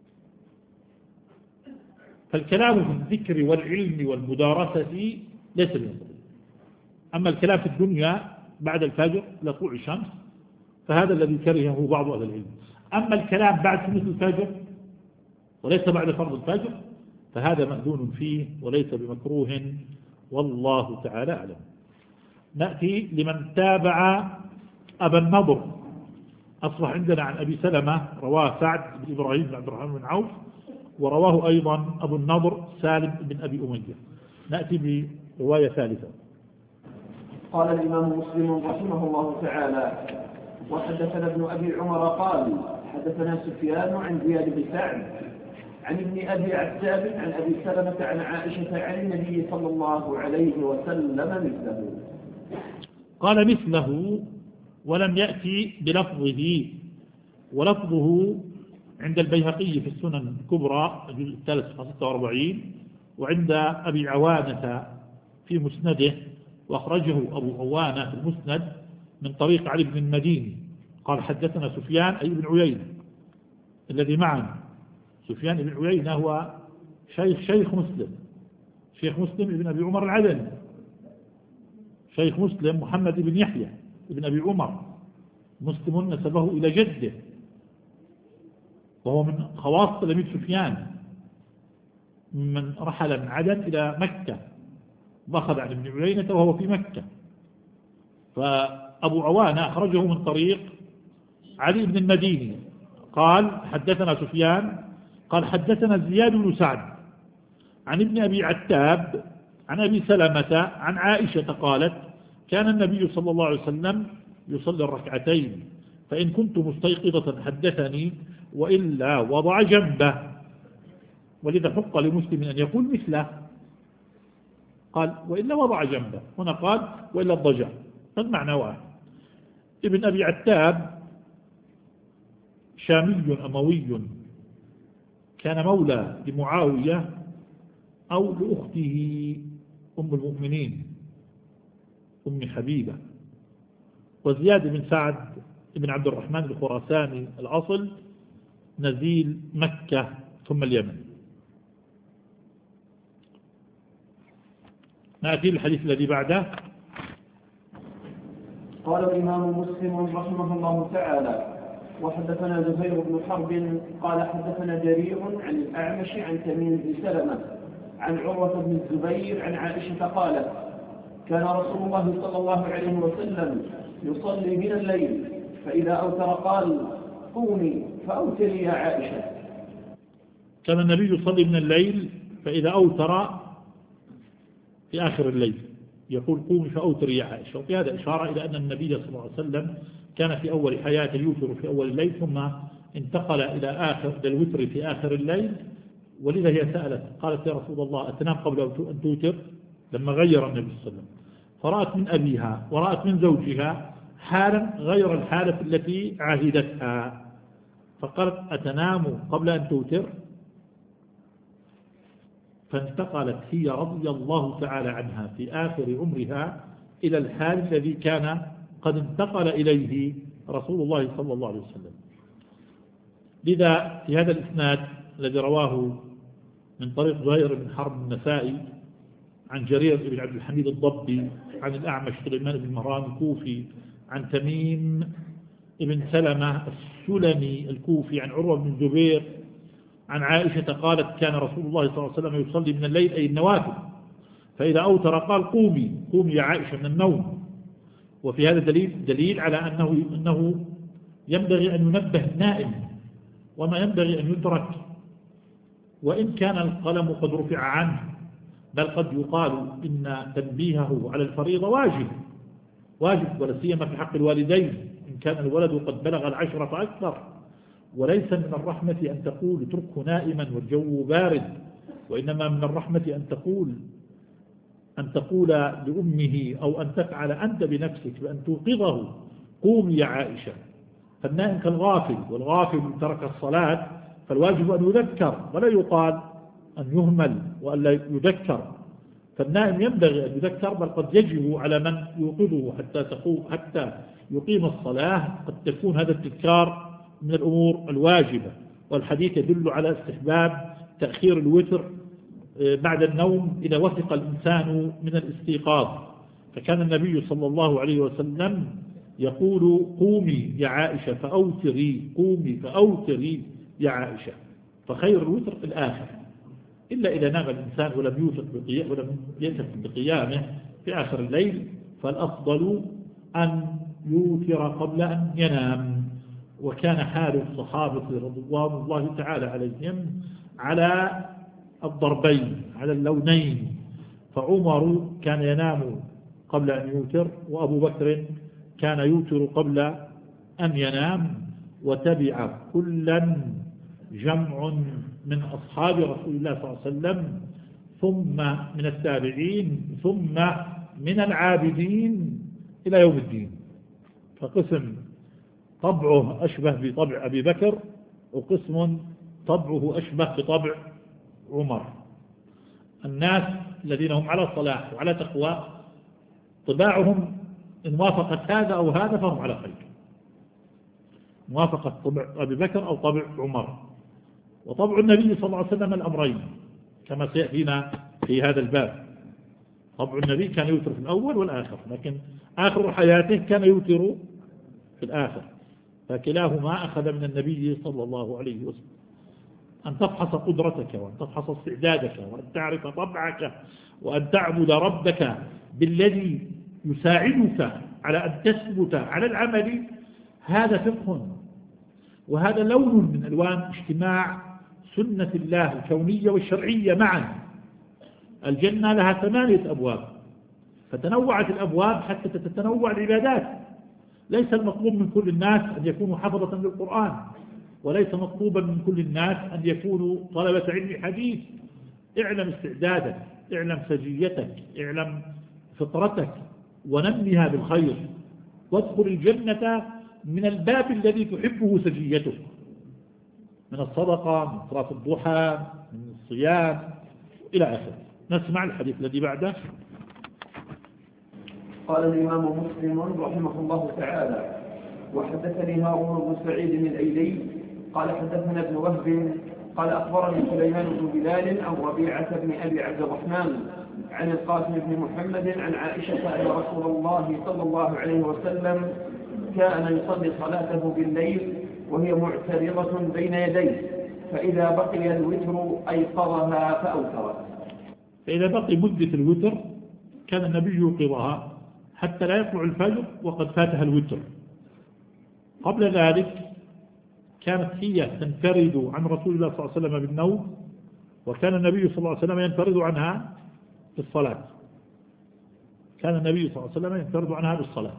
فالكلام في الذكر والعلم والمدارسة ليس بمطلوب. أما الكلام في الدنيا بعد الفجر إلى طلوع الشمس فهذا الذي كرهه بعض أهل العلم. أما الكلام بعد سنة الفجر وليس بعد فرض الفجر فهذا مأذون فيه وليس بمكروه، والله تعالى أعلم. نأتي لمن تابع أبا النضر. أصبح عندنا عن أبي سلمة رواه سعد بن إبراهيم بن عبد الرحمن بن عوف، ورواه أيضا أبو النضر سالم بن أبي أمية. نأتي برواية ثالثة. قال الإمام مسلم رحمه الله تعالى: وحدثنا ابن أبي عمر قال: حدثنا سفيان عن زياد بن سعد عن ابن أبي عتاب عن أبي سلمة عن عائشة عن النبي صلى الله عليه وسلم مثله. قال مثله ولم يأتي بلفظه، ولفظه عند البيهقي في السنن الكبرى الجزء الثالث ستة وأربعين، وعند أبي عوانة في مسنده، وأخرجه أبو عوانة في المسند من طريق علي بن المديني قال: حدثنا سفيان أي بن عيينة الذي معنا. سفيان بن عيينة هو شيخ شيخ مسلم، شيخ مسلم ابن أبي عمر العدني، شيخ مسلم محمد بن يحيى ابن أبي عمر، مسلم نسبه إلى جده، وهو من خواص تلاميذ سفيان، من رحل من عدن إلى مكة وأخذ عن ابن عيينة وهو في مكة. فأبو عوانة أخرجه من طريق علي بن المديني قال: حدثنا سفيان قال: حدثنا زياد بن سعد عن ابن أبي عتاب عن أبي سلمة عن عائشة قالت: كان النبي صلى الله عليه وسلم يصلي الركعتين، فإن كنت مستيقظة حدثني، وإلا وضع جنبه. ولذا حق لمسلم أن يقول مثله، قال: وإلا وضع جنبه، هنا قال: وإلا الضجع، فالمعنى واحد. ابن أبي عتاب شامي أموي، كان مولى لمعاوية أو لأخته أم المؤمنين أم حبيبة. وزياد بن سعد بن عبد الرحمن الخراساني الأصل، نزيل مكة ثم اليمن. نأتي الحديث الذي بعده. قال الإمام مسلم رحمه الله تعالى: وحدثنا زهير بن حرب قال: حدثنا جرير عن الأعمش عن تميم بن سلمة عن عروة بن الزبير عن عائشة قالت: كان رسول الله صلى الله عليه وسلم يصلي من الليل، فإذا أوتر قال: قومي فأوتري يا عائشة. كان النبي يصلي من الليل، فإذا أوتر في آخر الليل يقول: قومي فأوتري يا عائشة. وفي هذا إشارة إلى أن النبي صلى الله عليه وسلم كان في أول حياته يوتر في أول الليل، ثم انتقل إلى آخر الوتر في آخر الليل. ولذا هي سألت قالت: يا رسول الله أتنام قبل أن توتر؟ لما غير النبي صلى الله عليه وسلم، فرأت من أبيها ورأت من زوجها حالا غير الحالة التي عهدتها، فقالت: أتنام قبل أن توتر؟ فانتقلت هي رضي الله تعالى عنها في آخر عمرها إلى الحال الذي كان قد انتقل إليه رسول الله صلى الله عليه وسلم. لذا في هذا الإسناد الذي رواه من طريق زهير بن حرب النسائي عن جرير بن عبد الحميد الضبي عن الأعمش سليمان بن مهران الكوفي عن تميم بن سلمة السلمي الكوفي عن عروة بن الزبير عن عائشة قالت: كان رسول الله صلى الله عليه وسلم يصلي من الليل، أي النوافل، فإذا أوتر قال قومي قومي يا عائشة من النوم. وفي هذا دليل دليل على أنه أنه ينبغي أن ينبه النائم وما ينبغي أن يترك، وإن كان القلم قد رفع عنه، بل قد يقال إن تنبيهه على الفريضة واجب واجب ولا سيما في حق الوالدين إن كان الولد قد بلغ العشرة فأكثر. وليس من الرحمة أن تقول اتركه نائما والجو بارد، وإنما من الرحمة أن تقول أن تقول لأمه أو أن تفعل أنت بنفسك بأن توقظه قومي يا عائشة. فالنائم كالغافل، والغافل ترك الصلاة فالواجب أن يذكر ولا يقال أن يهمل وأن لا يذكر. فالنائم ينبغي أن يذكر، بل قد يجب على من يوقظه حتى تقوم حتى يقيم الصلاة. قد تكون هذا التذكار من الأمور الواجبة، والحديث يدل على استحباب تأخير الوتر بعد النوم إذا وثق الإنسان من الاستيقاظ. فكان النبي صلى الله عليه وسلم يقول قومي يا عائشة فأوتري قومي فأوتري يا عائشة. فخير الوتر في الآخر، إلا إذا نام الإنسان ولم يوثق ولم يثق بقيامه في آخر الليل، فالأفضل أن يوتر قبل أن ينام. وكان حال الصحابة رضوان الله تعالى عليهم على الضربين على اللونين، فعمر كان ينام قبل أن يوتر، وأبو بكر كان يوتر قبل أن ينام، وتبع كلا جمع من أصحاب رسول الله صلى الله عليه وسلم، ثم من التابعين، ثم من العابدين إلى يوم الدين. فقسم طبعه أشبه بطبع أبي بكر، وقسم طبعه أشبه بطبع عمر. الناس الذين هم على صلاح وعلى تقوى طباعهم إن وافقت هذا أو هذا فهم على خير، موافقة طبع أبي بكر أو طبع عمر. وطبع النبي صلى الله عليه وسلم الأمرين كما سيأتينا في هذا الباب. طبع النبي كان يوتر في الأول والآخر، لكن آخر حياته كان يوتر في الآخر، فكلاهما أخذ من النبي صلى الله عليه وسلم. أن تفحص قدرتك، وأن تفحص استعدادك، وأن تعرف طبعك، وأن تعبد ربك بالذي يساعدك على أن تثبت على العمل. هذا فقه، وهذا لون من ألوان اجتماع سنة الله الكونية والشرعية معا. الجنة لها ثمانية أبواب، فتنوعت الأبواب حتى تتنوع العبادات. ليس المطلوب من كل الناس أن يكونوا حفظة للقرآن، وليس مطلوبا من كل الناس أن يكونوا طلبة علم حديث. اعلم استعدادك، اعلم سجيتك، اعلم فطرتك، ونمها بالخير، وادخل الجنة من الباب الذي تحبه سجيته، من الصدقة، من صلاة الضحى، من الصيام إلى آخره. نسمع الحديث الذي بعده. قال الإمام مسلم رحمه الله تعالى: وحدثني هارون بن سعيد الأيلي قال حدثنا ابن وهب قال أخبرني سليمان بن بلال عن ربيعة بن أبي عبد الرحمن عن القاسم بن محمد عن عائشة أن رسول الله صلى الله عليه وسلم كان يصلي صلاته بالليل وهي معترضة بين يديه، فإذا بقي الوتر أيقظها فأوترت. فإذا بقي مدة الوتر كان النبي يوقظها حتى لا يطلع الفجر وقد فاتها الوتر. قبل ذلك كانت هي تنفرد عن رسول الله صلى الله عليه وسلم بالنوم، وكان النبي صلى الله عليه وسلم ينفرد عنها بالصلاة. كان النبي صلى الله عليه وسلم ينفرد عنها بالصلاة.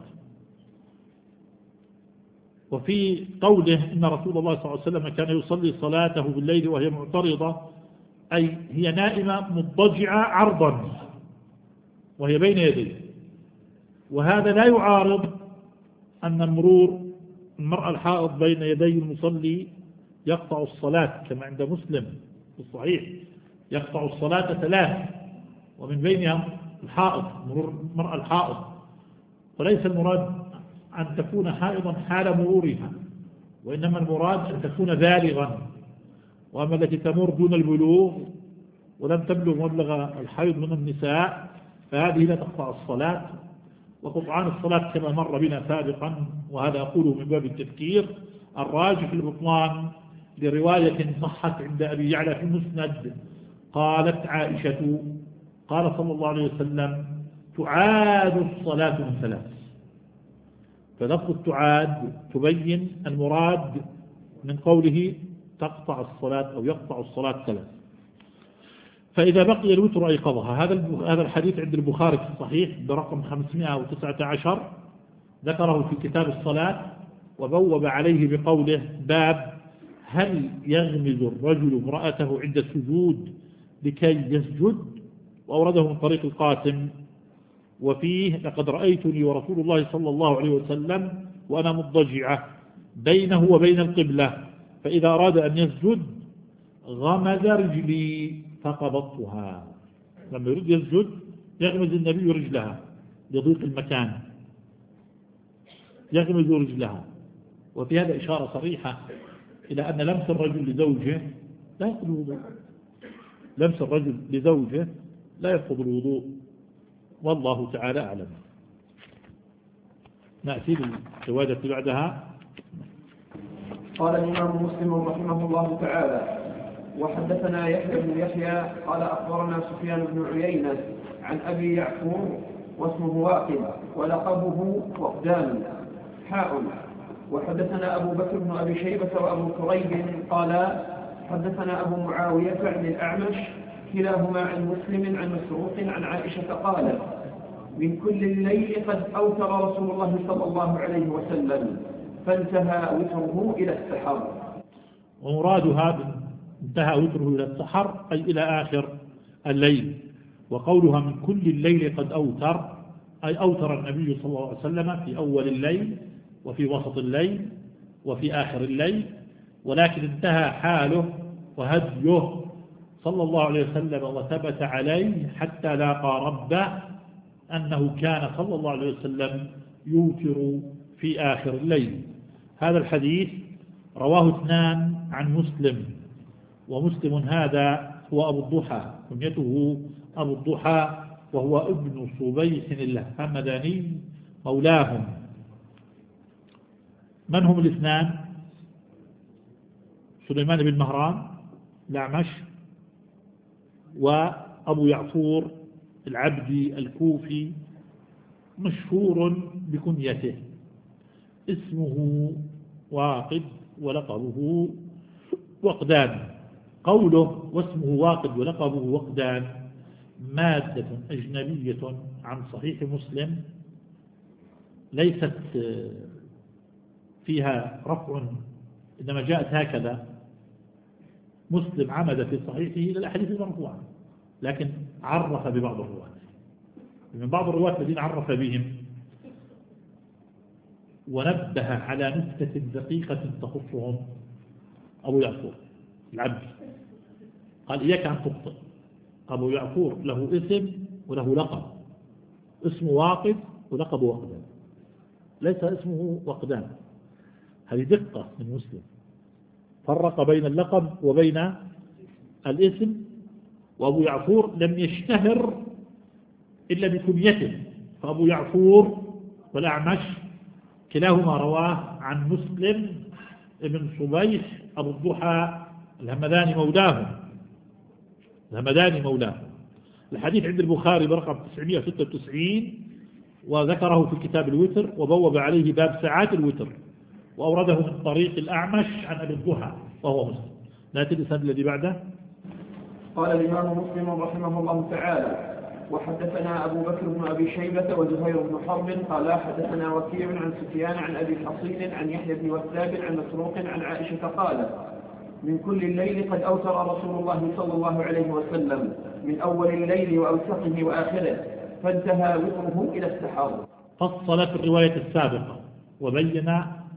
وفي قوله إن رسول الله صلى الله عليه وسلم كان يصلي صلاته بالليل وهي معترضة، أي هي نائمة مضطجعة عرضا وهي بين يديه. وهذا لا يعارض أن المرور المرأة الحائض بين يدي المصلي يقطع الصلاة، كما عند مسلم في الصحيح يقطع الصلاة ثلاث، ومن بينها الحائض، مرور المرأة الحائض. وليس المراد أن تكون حائضا حال مرورها، وإنما المراد أن تكون بالغا. وأما التي تمر دون البلوغ ولم تبلغ مبلغ الحيض من النساء فهذه لا تقطع الصلاة. وقطعان الصلاة كما مر بنا سابقا، وهذا أقوله من باب التذكير، الراجح البطلان لرواية صحت عند أبي يعلى في المسند. قالت عائشة قال صلى الله عليه وسلم تعاد الصلاة من ثلاث. فلفظ تعاد تبين المراد من قوله تقطع الصلاة أو يقطع الصلاة ثلاث. فإذا بقي الوتر أيقظها. هذا هذا الحديث عند البخاري في الصحيح برقم خمسمائة وتسعة عشر، ذكره في كتاب الصلاة وبوب عليه بقوله باب هل يغمز الرجل امرأته عند السجود لكي يسجد، وأورده من طريق القاسم وفيه لقد رأيتني ورسول الله صلى الله عليه وسلم وأنا مضجعة بينه وبين القبلة، فإذا أراد أن يسجد غمز رجلي فقبضتها. لما يريد يسجد يغمز النبي رجلها لضيق المكان، يغمز رجلها. وفي هذا إشارة صريحة إلى أن لمس الرجل لزوجه لا يفقد الوضوء. لمس الرجل لزوجه لا يفقد الوضوء، والله تعالى أعلم. نأتي للرواية بعدها. قال الإمام مسلم رحمه الله تعالى وحدثنا يحيى بن يحيى قال أخبرنا سفيان بن عيينة عن أبي يعفور واسمه واقد ولقبه وقدان حاء. وحدثنا أبو بكر بن أبي شيبة وأبو كريب قال حدثنا أبو معاوية عن الأعمش كلاهما عن مسلم عن مسروق عن عائشة قالت من كل الليل قد أوتر رسول الله صلى الله عليه وسلم فانتهى وتره إلى السحر. ومرادها انتهى وتره إلى السحر أي إلى آخر الليل. وقولها من كل الليل قد أوتر أي أوتر النبي صلى الله عليه وسلم في أول الليل وفي وسط الليل وفي آخر الليل، ولكن انتهى حاله وهديه صلى الله عليه وسلم وثبت عليه حتى لاقى ربه أنه كان صلى الله عليه وسلم يوتر في آخر الليل. هذا الحديث رواه اثنان عن مسلم، ومسلم هذا هو أبو الضحى كنيته أبو الضحى وهو ابن صبيح الهمداني مولاهم. من هم الاثنان؟ سليمان بن مهران الأعمش وأبو يعفور العبدي الكوفي مشهور بكنيته اسمه واقد ولقبه وقدان. قوله واسمه واقد ولقبه وقدان مادة أجنبية عن صحيح مسلم ليست فيها رفع، إنما جاءت هكذا. مسلم عمد في صحيحه إلى الأحاديث المرفوعة لكن عرف ببعض الرواة، من بعض الرواة الذين عرف بهم ونبه على نكتة دقيقة تخصهم أبو يعفور العبد. قال إياك أن تخطئ، أبو يعفور له اسم وله لقب، اسمه واقد ولقب وقدان، ليس اسمه وقدان. هذه دقة من مسلم، فرق بين اللقب وبين الاسم. وأبو يعفور لم يشتهر إلا بكنيته، فأبو يعفور والأعمش كلاهما رواه عن مسلم ابن صبيح أبو الضحى الهمداني مولاهم الهمداني مولاهم. الحديث عند البخاري برقم تسعمائة وستة وتسعين وذكره في كتاب الوتر وبوب عليه باب ساعات الوتر، وأورده من طريق الأعمش عن أبي الضحى وهو مسلم. لا تلسد الذي بعده. قال الإمام مسلم رحمه الله تعالى وحدثنا أبو بكر بن أبي شيبة وزهير بن حرب قال حدثنا وكيع عن سفيان عن أبي حصين عن يحيى بن وثاب عن مسروق عن عائشة قالت من كل الليل قد أوتر رسول الله صلى الله عليه وسلم من أول الليل وأوسطه وآخره فانتهى وتره إلى السحر. فصل في الرواية السابقة وبين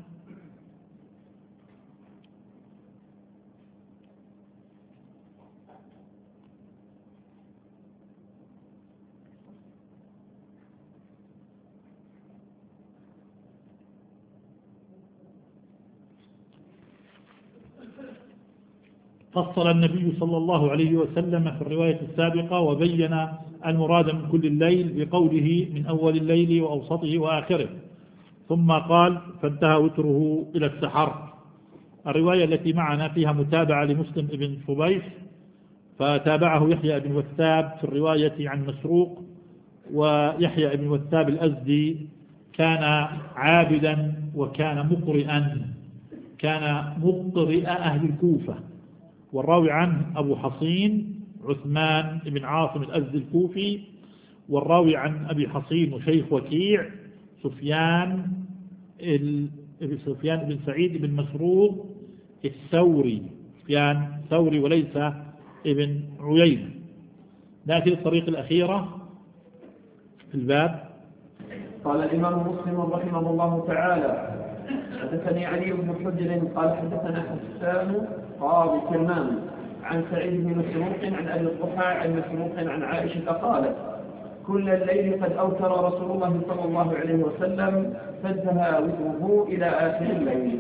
فصل النبي صلى الله عليه وسلم في الرواية السابقة وبين المراد من كل الليل بقوله من أول الليل وأوسطه وآخره، ثم قال فانتهى وتره إلى السحر. الرواية التي معنا فيها متابعة لمسلم ابن صبيح فتابعه يحيى بن وثاب في الرواية عن مسروق. ويحيى بن وثاب الأزدي كان عابدا وكان مقرئا، كان مقرئ أهل الكوفة. والراوي عنه أبو حصين عثمان بن عاصم الأزدي الكوفي، والراوي عن أبي حصين وشيخ وكيع سفيان سفيان بن سعيد بن مسروق الثوري، سفيان ثوري وليس ابن عيينة. نأتي للطريق الأخيرة في الباب. قال الإمام مسلم رحمه الله تعالى: حدثني علي بن حجر قال حدثنا حسان قاضي كرمان عن سعيد بن مسروق عن أبي الضحى عن مسروق عن عائشة قالت: كل الليل قد أوتر رسول الله صلى الله عليه وسلم فانتهى وتره إلى آخر الليل.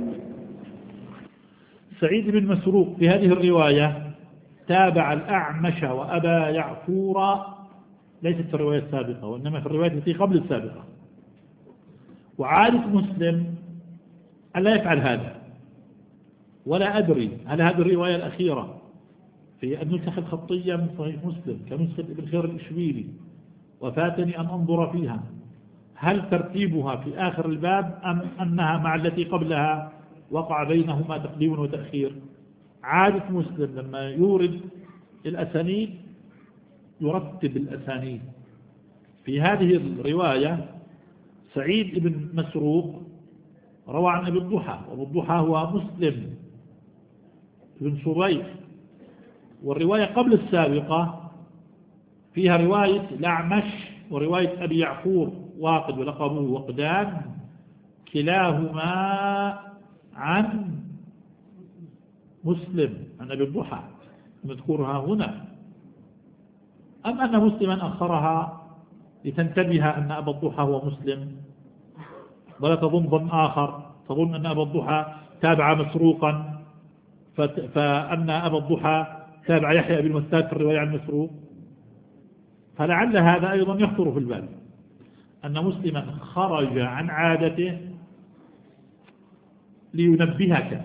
سعيد بن مسروق في هذه الرواية تابع الأعمش وأبا يعفور، ليست في الرواية السابقة وإنما في الرواية التي قبل السابقة. وعادة مسلم ألا يفعل هذا، ولا أدري هل هذه الرواية الأخيرة في النسخ الخطية من صحيح مسلم كنسخة ابن خير الإشبيلي وفاتني أن أنظر فيها، هل ترتيبها في آخر الباب أم أنها مع التي قبلها وقع بينهما تقديم وتأخير. عادة مسلم لما يورد الأسانيد يرتب الأسانيد. في هذه الرواية سعيد بن مسروق روى عن أبي الضحى، وأبو الضحى هو مسلم بن صبيح. والرواية قبل السابقة فيها رواية الأعمش ورواية أبي يعفور واقد ولقبه وقدان، كلاهما عن مسلم عن أبي الضحى نذكرها هنا. أم أن مسلما أخرها لتنتبه أن أبا الضحى هو مسلم، ولا تظن ظن آخر تظن أن أبا الضحى تابع مسروقا فأن أبا الضحى تابع يحيى بن وثاب في الرواية عن مسروق. فلعل هذا أيضا يخطر في البال، أن مسلما خرج عن عادته لينبهك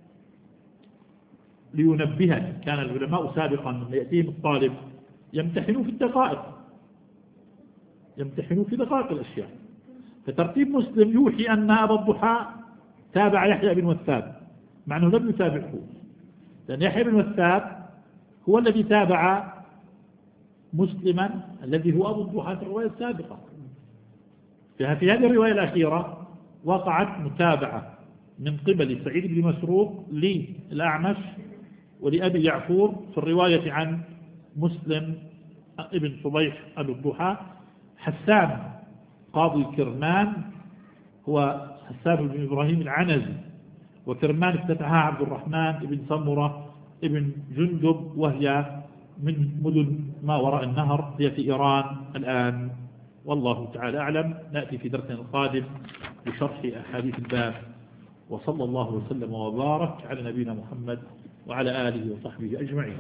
لينبهك كان العلماء سابقا لما يأتيهم الطالب يمتحنوا في الدقائق يمتحنوا في دقائق الأشياء. فترتيب مسلم يوحي أن أبا الضحى تابع يحيى بن وثاب مع أنه لم يتابعه، لأن يحيى بن وثاب هو الذي تابع مسلما الذي هو أبو الضحى في الرواية السابقة. في هذه الرواية الأخيرة وقعت متابعة من قبل سعيد بن مسروق للأعمش ولأبي يعفور في الرواية عن مسلم ابن صبيح أبو الضحى. حسان قاضي كرمان هو حسان بن إبراهيم العنزي، وكرمان افتتحها عبد الرحمن بن سمرة ابن جندب، وهي من مدن ما وراء النهر، هي في إيران الآن. والله تعالى أعلم. نأتي في درسنا القادم بشرح أحاديث الباب. وصلى الله وسلم وبارك على نبينا محمد وعلى آله وصحبه أجمعين.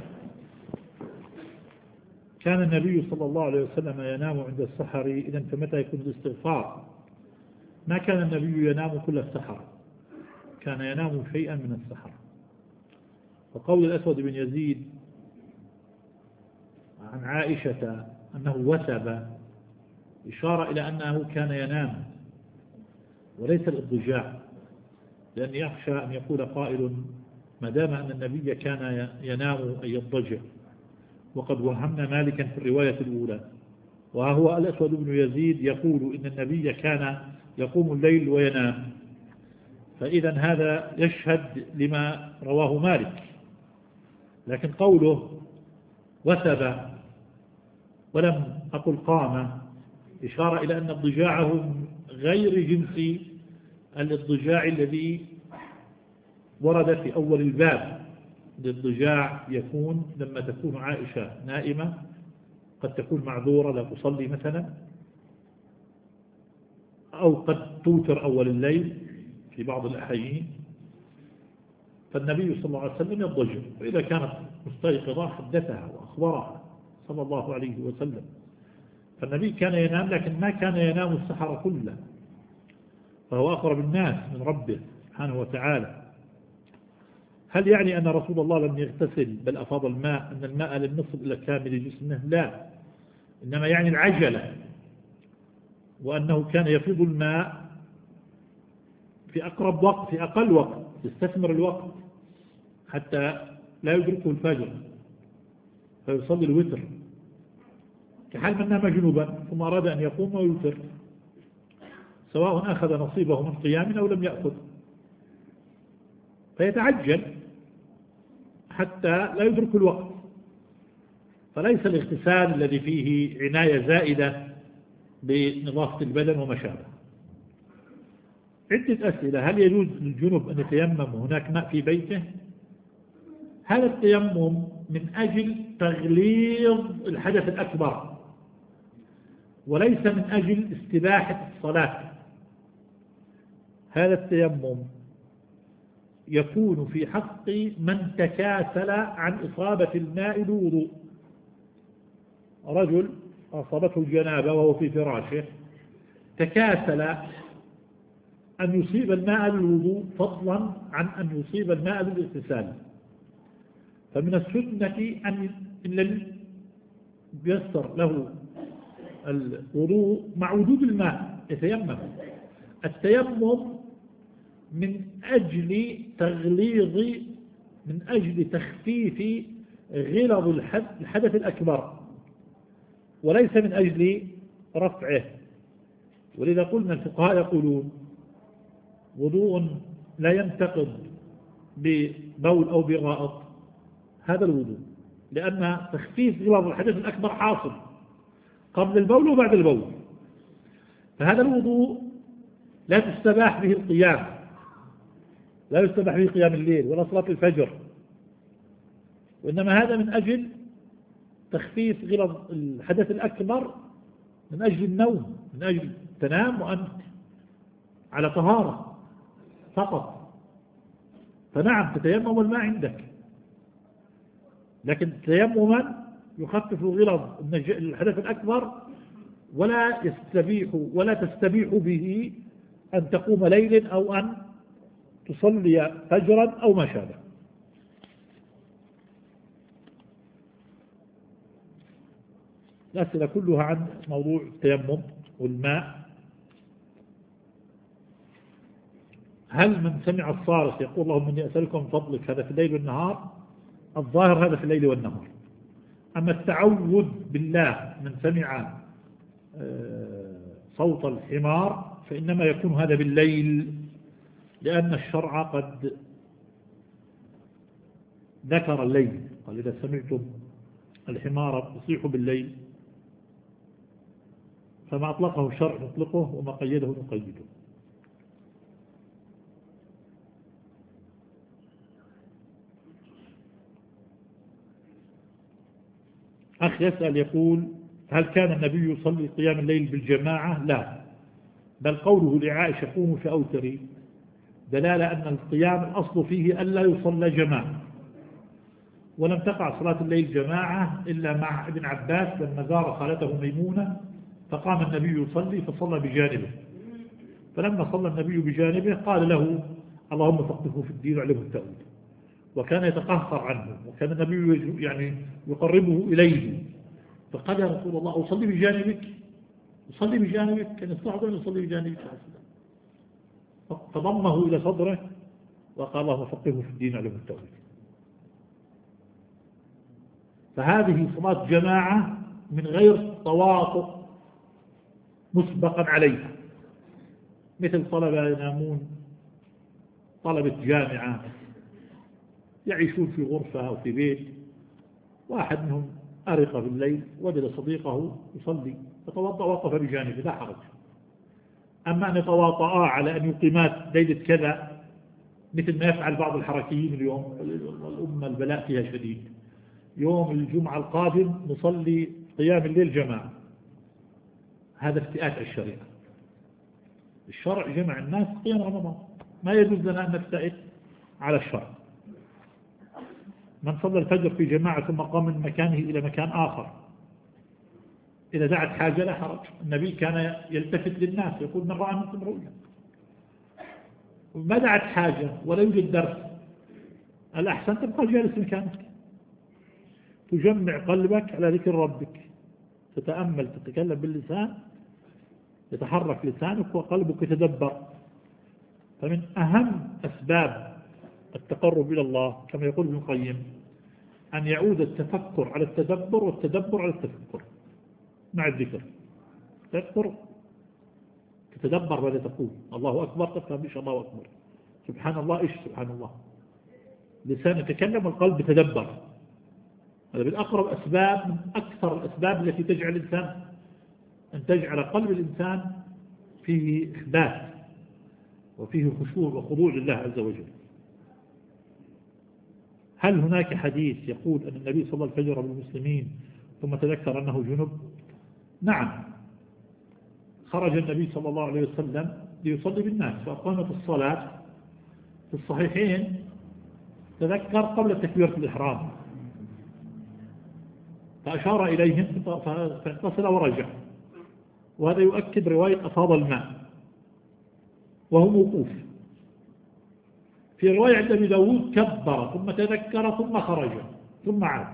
كان النبي صلى الله عليه وسلم ينام عند السحر. إذن فمتى يكون الاستغفار؟ ما كان النبي ينام كل السحر، كان ينام شيئا من السحر. وقول الأسود بن يزيد عن عائشة أنه وثب إشارة إلى أنه كان ينام وليس الاضطجاع، لأن يخشى أن يقول قائل ما دام أن النبي كان ينام أن يضطجع، وقد وهمنا مالكا في الرواية الأولى. وهو الأسود بن يزيد يقول إن النبي كان يقوم الليل وينام، فإذا هذا يشهد لما رواه مالك. لكن قوله وثب ولم أقل قام إشارة إلى أن اضطجاعه غير جنس الاضطجاع الذي ورد في أول الباب. الاضطجاع يكون لما تكون عائشة نائمة، قد تكون معذورة لا تصلي مثلا، أو قد توتر أول الليل في بعض الأحيان، فالنبي صلى الله عليه وسلم يضطجع، وإذا كانت مستيقظة حدثها وأخبرها صلى الله عليه وسلم. فالنبي كان ينام، لكن ما كان ينام السحر كله، فهو أقرب الناس من ربه سبحانه وتعالى. هل يعني أن رسول الله لم يغتسل بل أفاض الماء أن الماء لم يصل إلى كامل جسمه؟ لا، إنما يعني العجلة، وأنه كان يفيض الماء في أقرب وقت، في أقل وقت، يستثمر الوقت حتى لا يدركه الفجر فيصلي الوتر، كحال من نام جنوبا ثم أراد أن يقوم ويوتر، سواء أخذ نصيبه من قيام أو لم يأخذ، فيتعجل حتى لا يدرك الوقت. فليس الاغتسال الذي فيه عناية زائدة بنظافة البدن وما شابه. عدة أسئلة: هل يجوز للجنب أن يتيمم هناك ماء في بيته؟ هذا التيمم من أجل تغليظ الحدث الأكبر وليس من أجل استباحة الصلاة. هذا التيمم يكون في حق من تكاسل عن إصابة الماء الوضوء. رجل أصابته الجنابة وهو في فراشه، تكاسل أن يصيب الماء للوضوء فضلا عن أن يصيب الماء للاغتسال، فمن السنة أن إن لم ييسر له الوضوء مع وجود الماء يتيمم. التيمم من أجل تغليظ، من أجل تخفيف غلظ الحدث الأكبر وليس من أجل رفعه. ولذا قلنا الفقهاء يقولون وضوء لا ينتقض ببول أو بغائط هذا الوضوء، لأن تخفيف غلظ الحدث الأكبر حاصل قبل البول وبعد البول. فهذا الوضوء لا تستباح به القيام، لا يستباح به قيام الليل ولا صلاة الفجر، وإنما هذا من أجل تخفيف غلظ الحدث الأكبر، من أجل النوم، من أجل تنام وأنت على طهارة فقط. فنعم تتيمم الماء عندك، لكن تيمما يخفف غلظ الحدث الأكبر ولا يستبيح ولا تستبيح به أن تقوم ليل أو أن تصلي فجرا أو ما شابه. الأسئلة كلها عن موضوع التيمم والماء. هل من سمع الصارخ يقول اللهم إني أسألكم من فضلك هذا في الليل والنهار؟ الظاهر هذا في الليل والنهار. أما التعوذ بالله من سمع صوت الحمار فإنما يكون هذا بالليل، لأن الشرع قد ذكر الليل، قال إذا سمعتم الحمار يصيح بالليل، فما أطلقه الشرع نطلقه وما قيده نقيده. أخ يسأل يقول هل كان النبي يصلي قيام الليل بالجماعة؟ لا، بل قوله لعائشة قوموا فأوتري دلالة أن القيام الأصل فيه ألا يصلى جماعة، ولم تقع صلاة الليل جماعة إلا مع ابن عباس لما زار خالته ميمونة فقام النبي يصلي فصلى بجانبه، فلما صلى النبي بجانبه قال له اللهم فقهه في الدين وعلمه التأويل، وكان يتقهقر عنه، وكان النبي يعني يقربه إليه، فقال يا رسول الله أصلي بجانبك، أصلي بجانبك، كان يستطيع أن يصلي بجانبك، فضمه إلى صدره وقال اللهم فقهه في الدين وعلمه التأويل. فهذه صلاة جماعة من غير تواطؤ مسبقا عليها، مثل طلبة ينامون، طلبة جامعة يعيشون في غرفة أو في بيت، واحد منهم أرق في الليل وجد صديقه يصلي فتوضأ وقف بجانبه لا حرج. أما أن يتواطئا على أن يقيمات ليلة كذا مثل ما يفعل بعض الحركيين اليوم، الأمة البلاء فيها شديد، يوم الجمعة القادم نصلي قيام الليل جماعة، هذا افتئات الشريعة. الشرع جمع الناس قيام رمضان، ما يجوز لنا أن نفتئت على الشرع. من صلى الفجر في جماعة ثم قام من مكانه إلى مكان آخر إذا دعت حاجة لا حرج. النبي كان يلتفت للناس يقول من رأى منكم رؤيا، وما دعت حاجة ولا يوجد درس، الأحسن تبقى جالس مكانك، تجمع قلبك على ذكر ربك، تتأمل، تتكلم باللسان، يتحرك لسانك وقلبك يتدبر. فمن أهم أسباب التقرب إلى الله كما يقول ابن القيم أن يعود التفكر على التدبر والتدبر على التفكر مع الذكر. تذكر، تتدبر ماذا تقول، الله أكبر تفهم إيش الله أكبر، سبحان الله إيش سبحان الله، لسان يتكلم والقلب يتدبر. هذا بالأقرب أسباب، من أكثر الأسباب التي تجعل الإنسان أن تجعل قلب الإنسان فيه إخبات وفيه خشوع وخضوع لله عز وجل. هل هناك حديث يقول أن النبي صلى الله عليه وسلم بالمسلمين ثم تذكر أنه جنب؟ نعم، خرج النبي صلى الله عليه وسلم ليصلي بالناس فأقامت الصلاة في الصحيحين، تذكر قبل تكبيرة الإحرام فأشار إليهم فاغتسل ورجع، وهذا يؤكد رواية أفاض الماء وهو موقوف. في رواية عند أبي داود كبر ثم تذكر ثم خرج ثم عاد.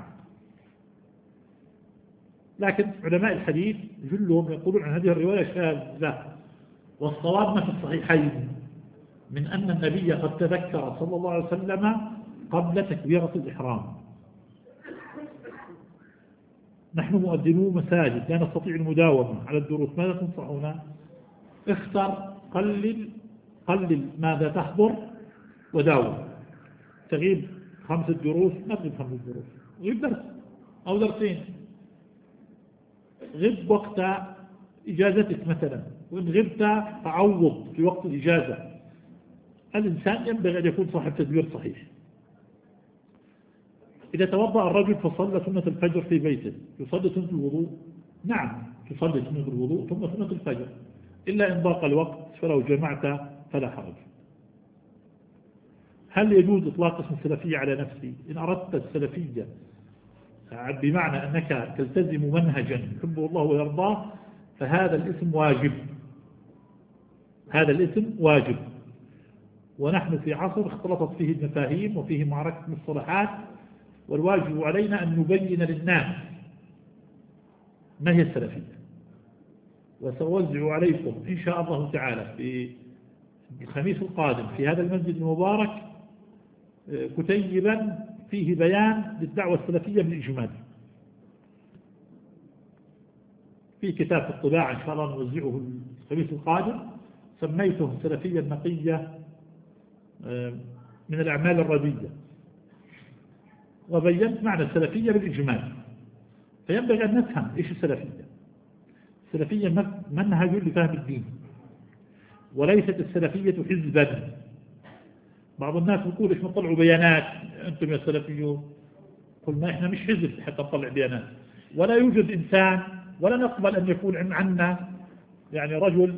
لكن علماء الحديث جلهم يقولون عن هذه الرواية شاذة، والصواب ما في الصحيحين من أن النبي قد تذكر صلى الله عليه وسلم قبل تكبيرة الإحرام. نحن مؤذنو مساجد لا نستطيع المداومة على الدروس، ماذا تنصحنا؟ اختر، قلل قلل ماذا تحضر وداوم. تغيب خمس دروس، ما تغيب خمس دروس، غيب درس أو درسين، غب وقت إجازتك مثلا، وإن غبت تعوض في وقت الإجازة. الإنسان ينبغي أن يكون صاحب تدبير صحيح. إذا توضأ الرجل فصلى سنة الفجر في بيته، يصلي سنة الوضوء؟ نعم، تصلي سنة الوضوء ثم سنة الفجر، إلا إن ضاق الوقت فلو جمعت فلا حرج. هل يجوز إطلاق اسم السلفية على نفسي؟ إن أردت السلفية بمعنى أنك تلتزم منهجا يحبه الله ويرضاه فهذا الاسم واجب، هذا الاسم واجب. ونحن في عصر اختلطت فيه المفاهيم وفيه معركة المصطلحات، والواجب علينا أن نبين للناس ما هي السلفية. وسأوزع عليكم إن شاء الله تعالى في الخميس القادم في هذا المسجد المبارك كتيبا فيه بيان للدعوة السلفية بالإجمال، في كتاب في الطباعة إن شاء الله نوزعه الخميس القادم، سميته السلفية النقية من الأعمال الرديئة، وبينت معنى السلفية بالإجمال. فينبغي أن نفهم إيش السلفية. السلفية منهج لفهم الدين، وليست السلفية حزبا. بعض الناس يقول إيش نطلعوا بيانات أنتم يا سلفيون، قلنا إحنا مش حزب حتى نطلع بيانات، ولا يوجد إنسان ولا نقبل أن يكون عنا يعني رجل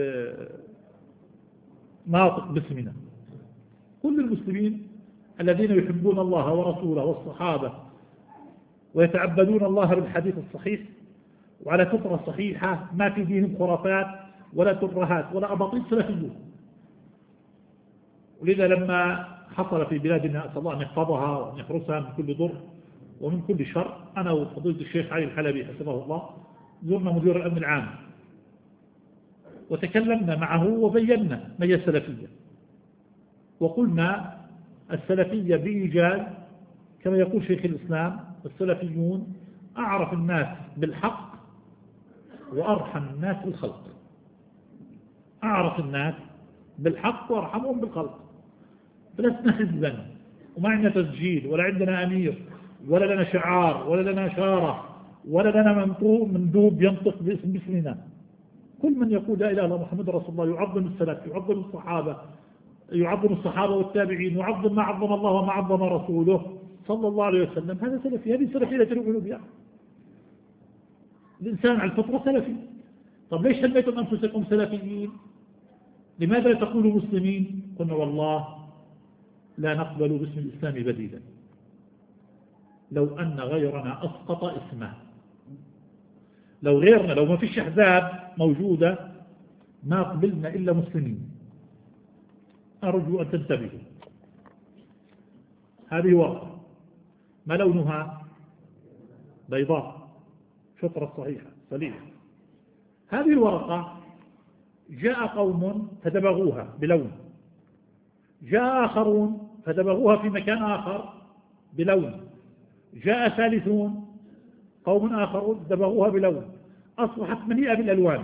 ناطق باسمنا. كل المسلمين الذين يحبون الله ورسوله والصحابة ويتعبدون الله بالحديث الصحيح وعلى فطرة صحيحة ما في دينهم خرافات ولا ترهات ولا أباطيل، سلفيون. ولذا لما حصل في بلادنا أسأل الله أن يحفظها وأن يحرسها من كل ضر ومن كل شر، أنا وفضيلة الشيخ علي الحلبي حسبه الله زرنا مدير الأمن العام وتكلمنا معه وبينا ما هي السلفية، وقلنا السلفية بإيجاز كما يقول شيخ الإسلام: السلفيون أعرف الناس بالحق وأرحم الناس بالخلق. أعرف الناس بالحق وأرحمهم بالخلق. فلسنا حزبا وما عندنا تسجيل ولا عندنا أمير ولا لنا شعار ولا لنا شارة ولا لنا مندوب ينطق باسم باسمنا. كل من يقول لا إله إلا محمد رسول الله يعظم السلف، يعظم الصحابة، يعظم الصحابة والتابعين، يعظم ما عظم الله وما عظم رسوله صلى الله عليه وسلم، هذا سلفي. هذه السلفية التي نؤمن بها. الإنسان على الفطرة سلفي. طب ليش سميتم أنفسكم سلفيين؟ لماذا لا تقولوا مسلمين؟ قلنا والله لا نقبل باسم الإسلام بديلا. لو أن غيرنا أسقط اسمه، لو غيرنا، لو ما فيش أحزاب موجودة ما قبلنا إلا مسلمين. أرجو أن تنتبهوا. هذه ورقة ما لونها؟ بيضاء، شطرة صحيحة سليمة. هذه الورقة جاء قوم فدبغوها بلون، جاء آخرون فدبغوها في مكان آخر بلون، جاء ثالثون قوم آخرون دبغوها بلون، أصبحت مليئة بالألوان.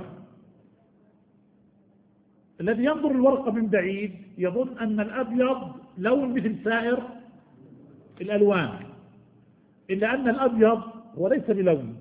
الذي ينظر الورقة من بعيد يظن أن الأبيض لون مثل سائر الألوان، إلا أن الأبيض هو ليس بلون،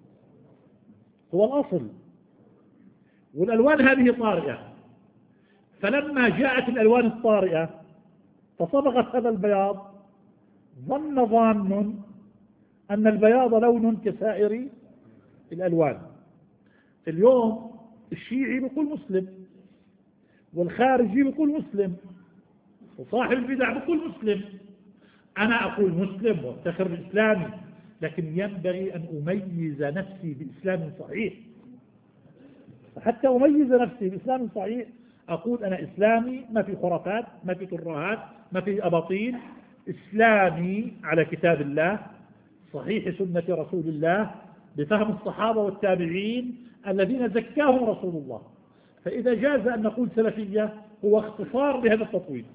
هو الأصل، والألوان هذه طارئة. فلما جاءت الألوان الطارئة فصبغت هذا البياض، ظن ظان أن البياض لون كسائر الألوان. اليوم الشيعي بيقول مسلم، والخارجي بيقول مسلم، وصاحب البدع بيقول مسلم. أنا أقول مسلم وافتخر بإسلامي، لكن ينبغي أن أميز نفسي بإسلام صحيح. حتى أميز نفسي بإسلام صحيح أقول أنا إسلامي ما في خرافات، ما في ترهات، ما في أباطيل، إسلامي على كتاب الله صحيح سنة رسول الله بفهم الصحابة والتابعين الذين زكاهم رسول الله. فإذا جاز أن نقول سلفية هو اختصار لهذا التطويل،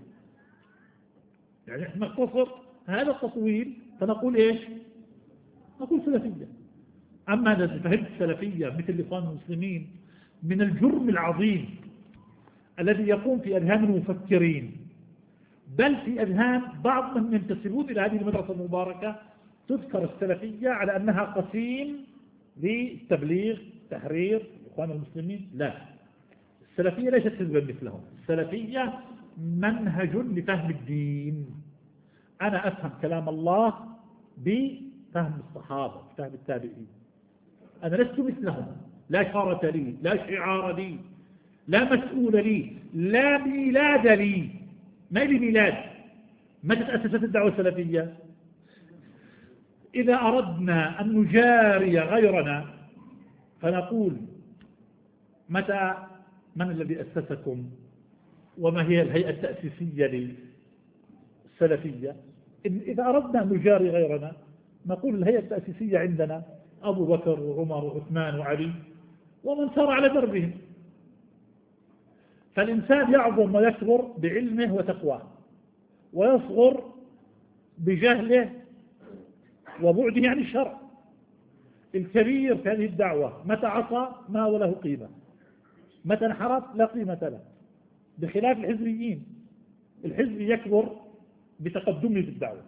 يعني احنا نختصر هذا التطويل فنقول ايش؟ نقول سلفية. أما إذا فهمت سلفية مثل إخوان المسلمين من الجرم العظيم الذي يقوم في أذهان المفكرين، بل في أذهان بعض من ينتسبون إلى هذه المدرسة المباركة، تذكر السلفية على أنها قسيم للتبليغ تحرير إخوان المسلمين. لا، السلفية ليست حزبا مثلهم، السلفية منهج لفهم الدين. أنا أفهم كلام الله بفهم الصحابة بفهم التابعين، أنا لست مثلهم، لا شارة لي، لا شعار لي، لا مسؤول لي، لا ميلاد لي. ما لي ميلاد؟ متى تأسست الدعوة السلفية؟ إذا أردنا أن نجاري غيرنا فنقول متى، من الذي أسسكم، وما هي الهيئة التأسيسية للسلفية؟ إذا أردنا أن نجاري غيرنا نقول الهيئة التأسيسية عندنا أبو بكر وعمر وعثمان وعلي ومن سار على دربهم. فالإنسان يعظم ويكبر بعلمه وتقواه، ويصغر بجهله وبعده عن الشرع. الكبير في هذه الدعوة متى عصى ما وله قيمة، متى انحرف لا قيمة له، بخلاف الحزبيين. الحزبي يكبر بتقدمه في الدعوة،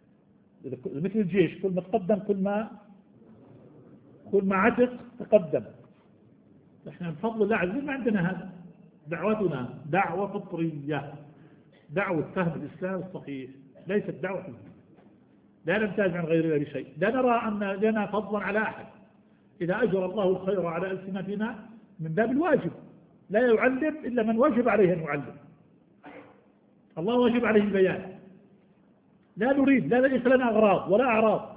مثل الجيش، كل ما تقدم كل ما كل ما عتق تقدم. احنا بفضل الله عز وجل ما عندنا هذا. دعوتنا دعوة فطرية، دعوة فهم الإسلام الصحيح، ليست دعوة حزبية. لا نمتاز عن غيرنا بشيء، لا نرى أن لنا فضلا على أحد. إذا أجرى الله الخير على ألسنتنا من باب الواجب، لا يعلم إلا من وجب عليه أن يعلم. الله واجب عليه البيان. لا نريد، لا ليس لنا أغراض ولا أعراض،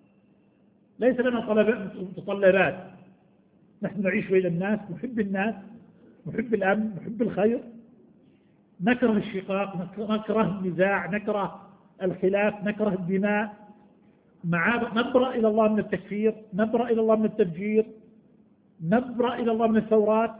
ليس لنا متطلبات. نحن نعيش بين الناس، نحب الناس، نحب الأمن، نحب الخير، نكره الشقاق، نكره النزاع، نكره الخلاف، نكره الدماء، مع نبرأ إلى الله من التكفير، نبرأ إلى الله من التفجير، نبرأ إلى الله من الثورات.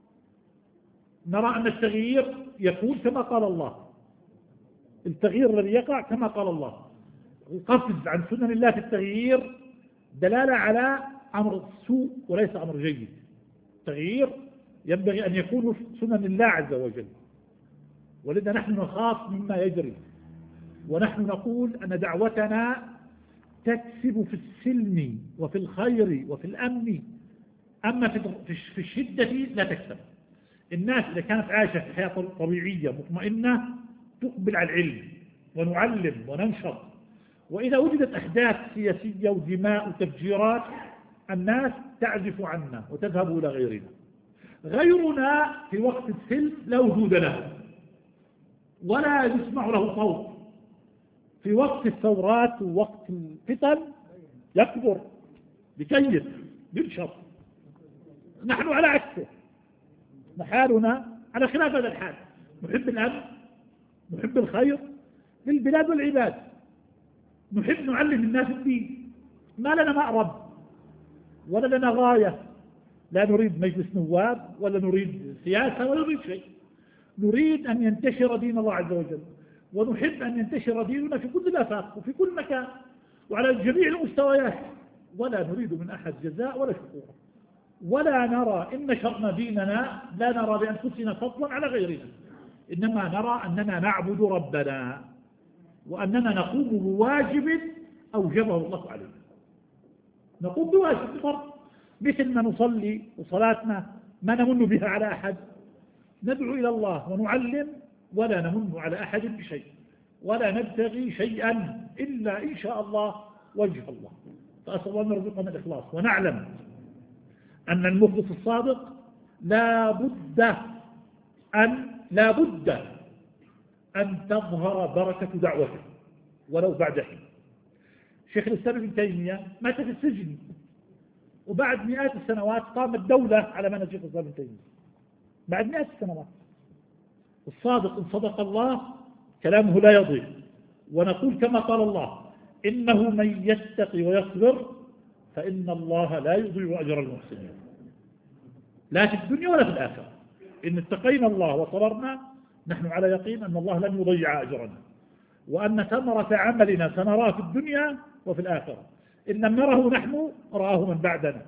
نرى أن التغيير يكون كما قال الله، التغيير الذي يقع كما قال الله. القفز عن سنن الله في التغيير دلالة على أمر سوء وليس أمر جيد. التغيير ينبغي أن يكون سنن الله عز وجل، ولذا نحن نخاف مما يجري، ونحن نقول أن دعوتنا تكسب في السلم وفي الخير وفي الأمن، أما في الشدة لا تكسب. الناس إذا كانت عايشة في حياة طبيعية مطمئنة تقبل على العلم ونعلم وننشر، وإذا وجدت أحداث سياسية ودماء وتفجيرات الناس تعزف عنا وتذهب إلى غيرنا. غيرنا في وقت السلم لا وجود له ولا يسمع له صوت، في وقت الثورات ووقت الفتن يكبر بكيف ينشر. نحن على عكسه، حالنا على خلاف هذا الحال، نحب الأمن، نحب الخير للبلاد والعباد، نحب نعلم الناس الدين، ما لنا مأرب ولا لنا غاية، لا نريد مجلس نواب ولا نريد سياسة ولا نريد شيء، نريد أن ينتشر دين الله عز وجل، ونحب أن ينتشر ديننا في كل الآفاق وفي كل مكان وعلى جميع المستويات، ولا نريد من أحد جزاء ولا شكور، ولا نرى إن نشرنا ديننا لا نرى بأنفسنا فضلا على غيرنا، إنما نرى أننا نعبد ربنا وأننا نقوم بواجب أوجبه الله علينا، نقوم بواجب فرض، مثل ما نصلي وصلاتنا ما نمن بها على أحد، ندعو إلى الله ونعلم ولا نمن على أحد بشيء، ولا نبتغي شيئا إلا إن شاء الله وجه الله. فأسأل الله أن يرزقنا الإخلاص، ونعلم أن المخلص الصادق لا بد أن لا بد أن تظهر بركة دعوته ولو بعد حين. شيخ الإسلام ابن تيمية مات في السجن، وبعد مئات السنوات قامت دولة على منهج شيخ الإسلام ابن تيمية، بعد مئات السنوات. الصادق إن صدق الله كلامه لا يضيع، ونقول كما قال الله: إنه من يتقي ويصبر فإن الله لا يضيع أجر المحسنين، لا في الدنيا ولا في الآخرة. إن اتقينا الله وصبرنا نحن على يقين أن الله لن يضيع أجرنا، وأن ثمرة عملنا سنراه في الدنيا وفي الآخرة، إن لم نره نحن رآه من بعدنا،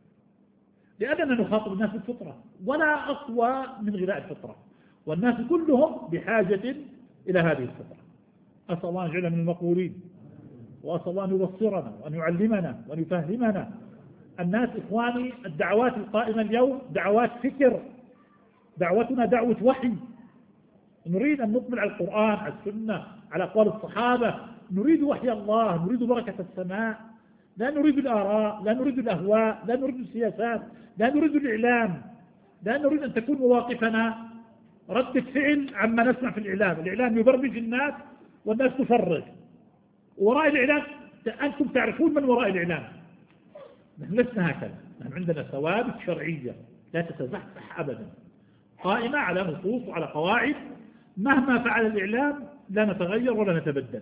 لأننا نخاطب الناس بالفطرة، ولا أقوى من غذاء الفطرة، والناس كلهم بحاجة إلى هذه الفطرة. أسأل الله أن يجعلنا من المقبولين، وأسأل الله أن يبصرنا وأن يعلمنا وأن يفهمنا. الناس إخواني الدعوات القائمة اليوم دعوات فكر، دعوتنا دعوة وحي، نريد أن نقبل على القرآن، على السنة، على أقوال الصحابة، نريد وحي الله، نريد بركة السماء، لا نريد الآراء، لا نريد الأهواء، لا نريد السياسات، لا نريد الإعلام، لا نريد أن تكون مواقفنا ردة فعل عما نسمع في الإعلام. الإعلام يبرمج الناس والناس تفرغ، وراء الإعلام أنتم تعرفون من وراء الإعلام. نحن لسنا هكذا، نحن عندنا ثوابت شرعية لا تتزحزح أبدا، قائمة على نصوص وعلى قواعد، مهما فعل الإعلام لا نتغير ولا نتبدل.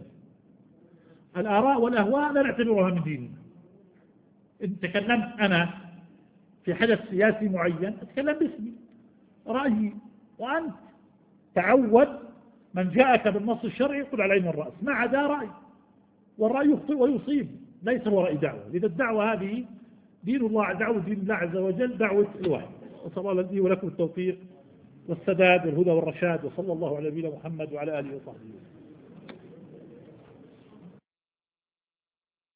الآراء والأهواء لا نعتبرها من ديننا. إن تكلمت أنا في حدث سياسي معين أتكلم باسمي، رأيي، وأنت تعود من جاءك بالنص الشرعي يقول على عين الرأس، ما عدا رأي، والرأي يخطئ ويصيب، ليس هو رأي دعوة. لذا الدعوة هذه دين الله، دعوة دين الله عز وجل، دعوة الوحي. وصلى الله لي ولكم التوفيق والسداد والهدى والرشاد، وصلى الله على نبينا محمد وعلى آله وصحبه.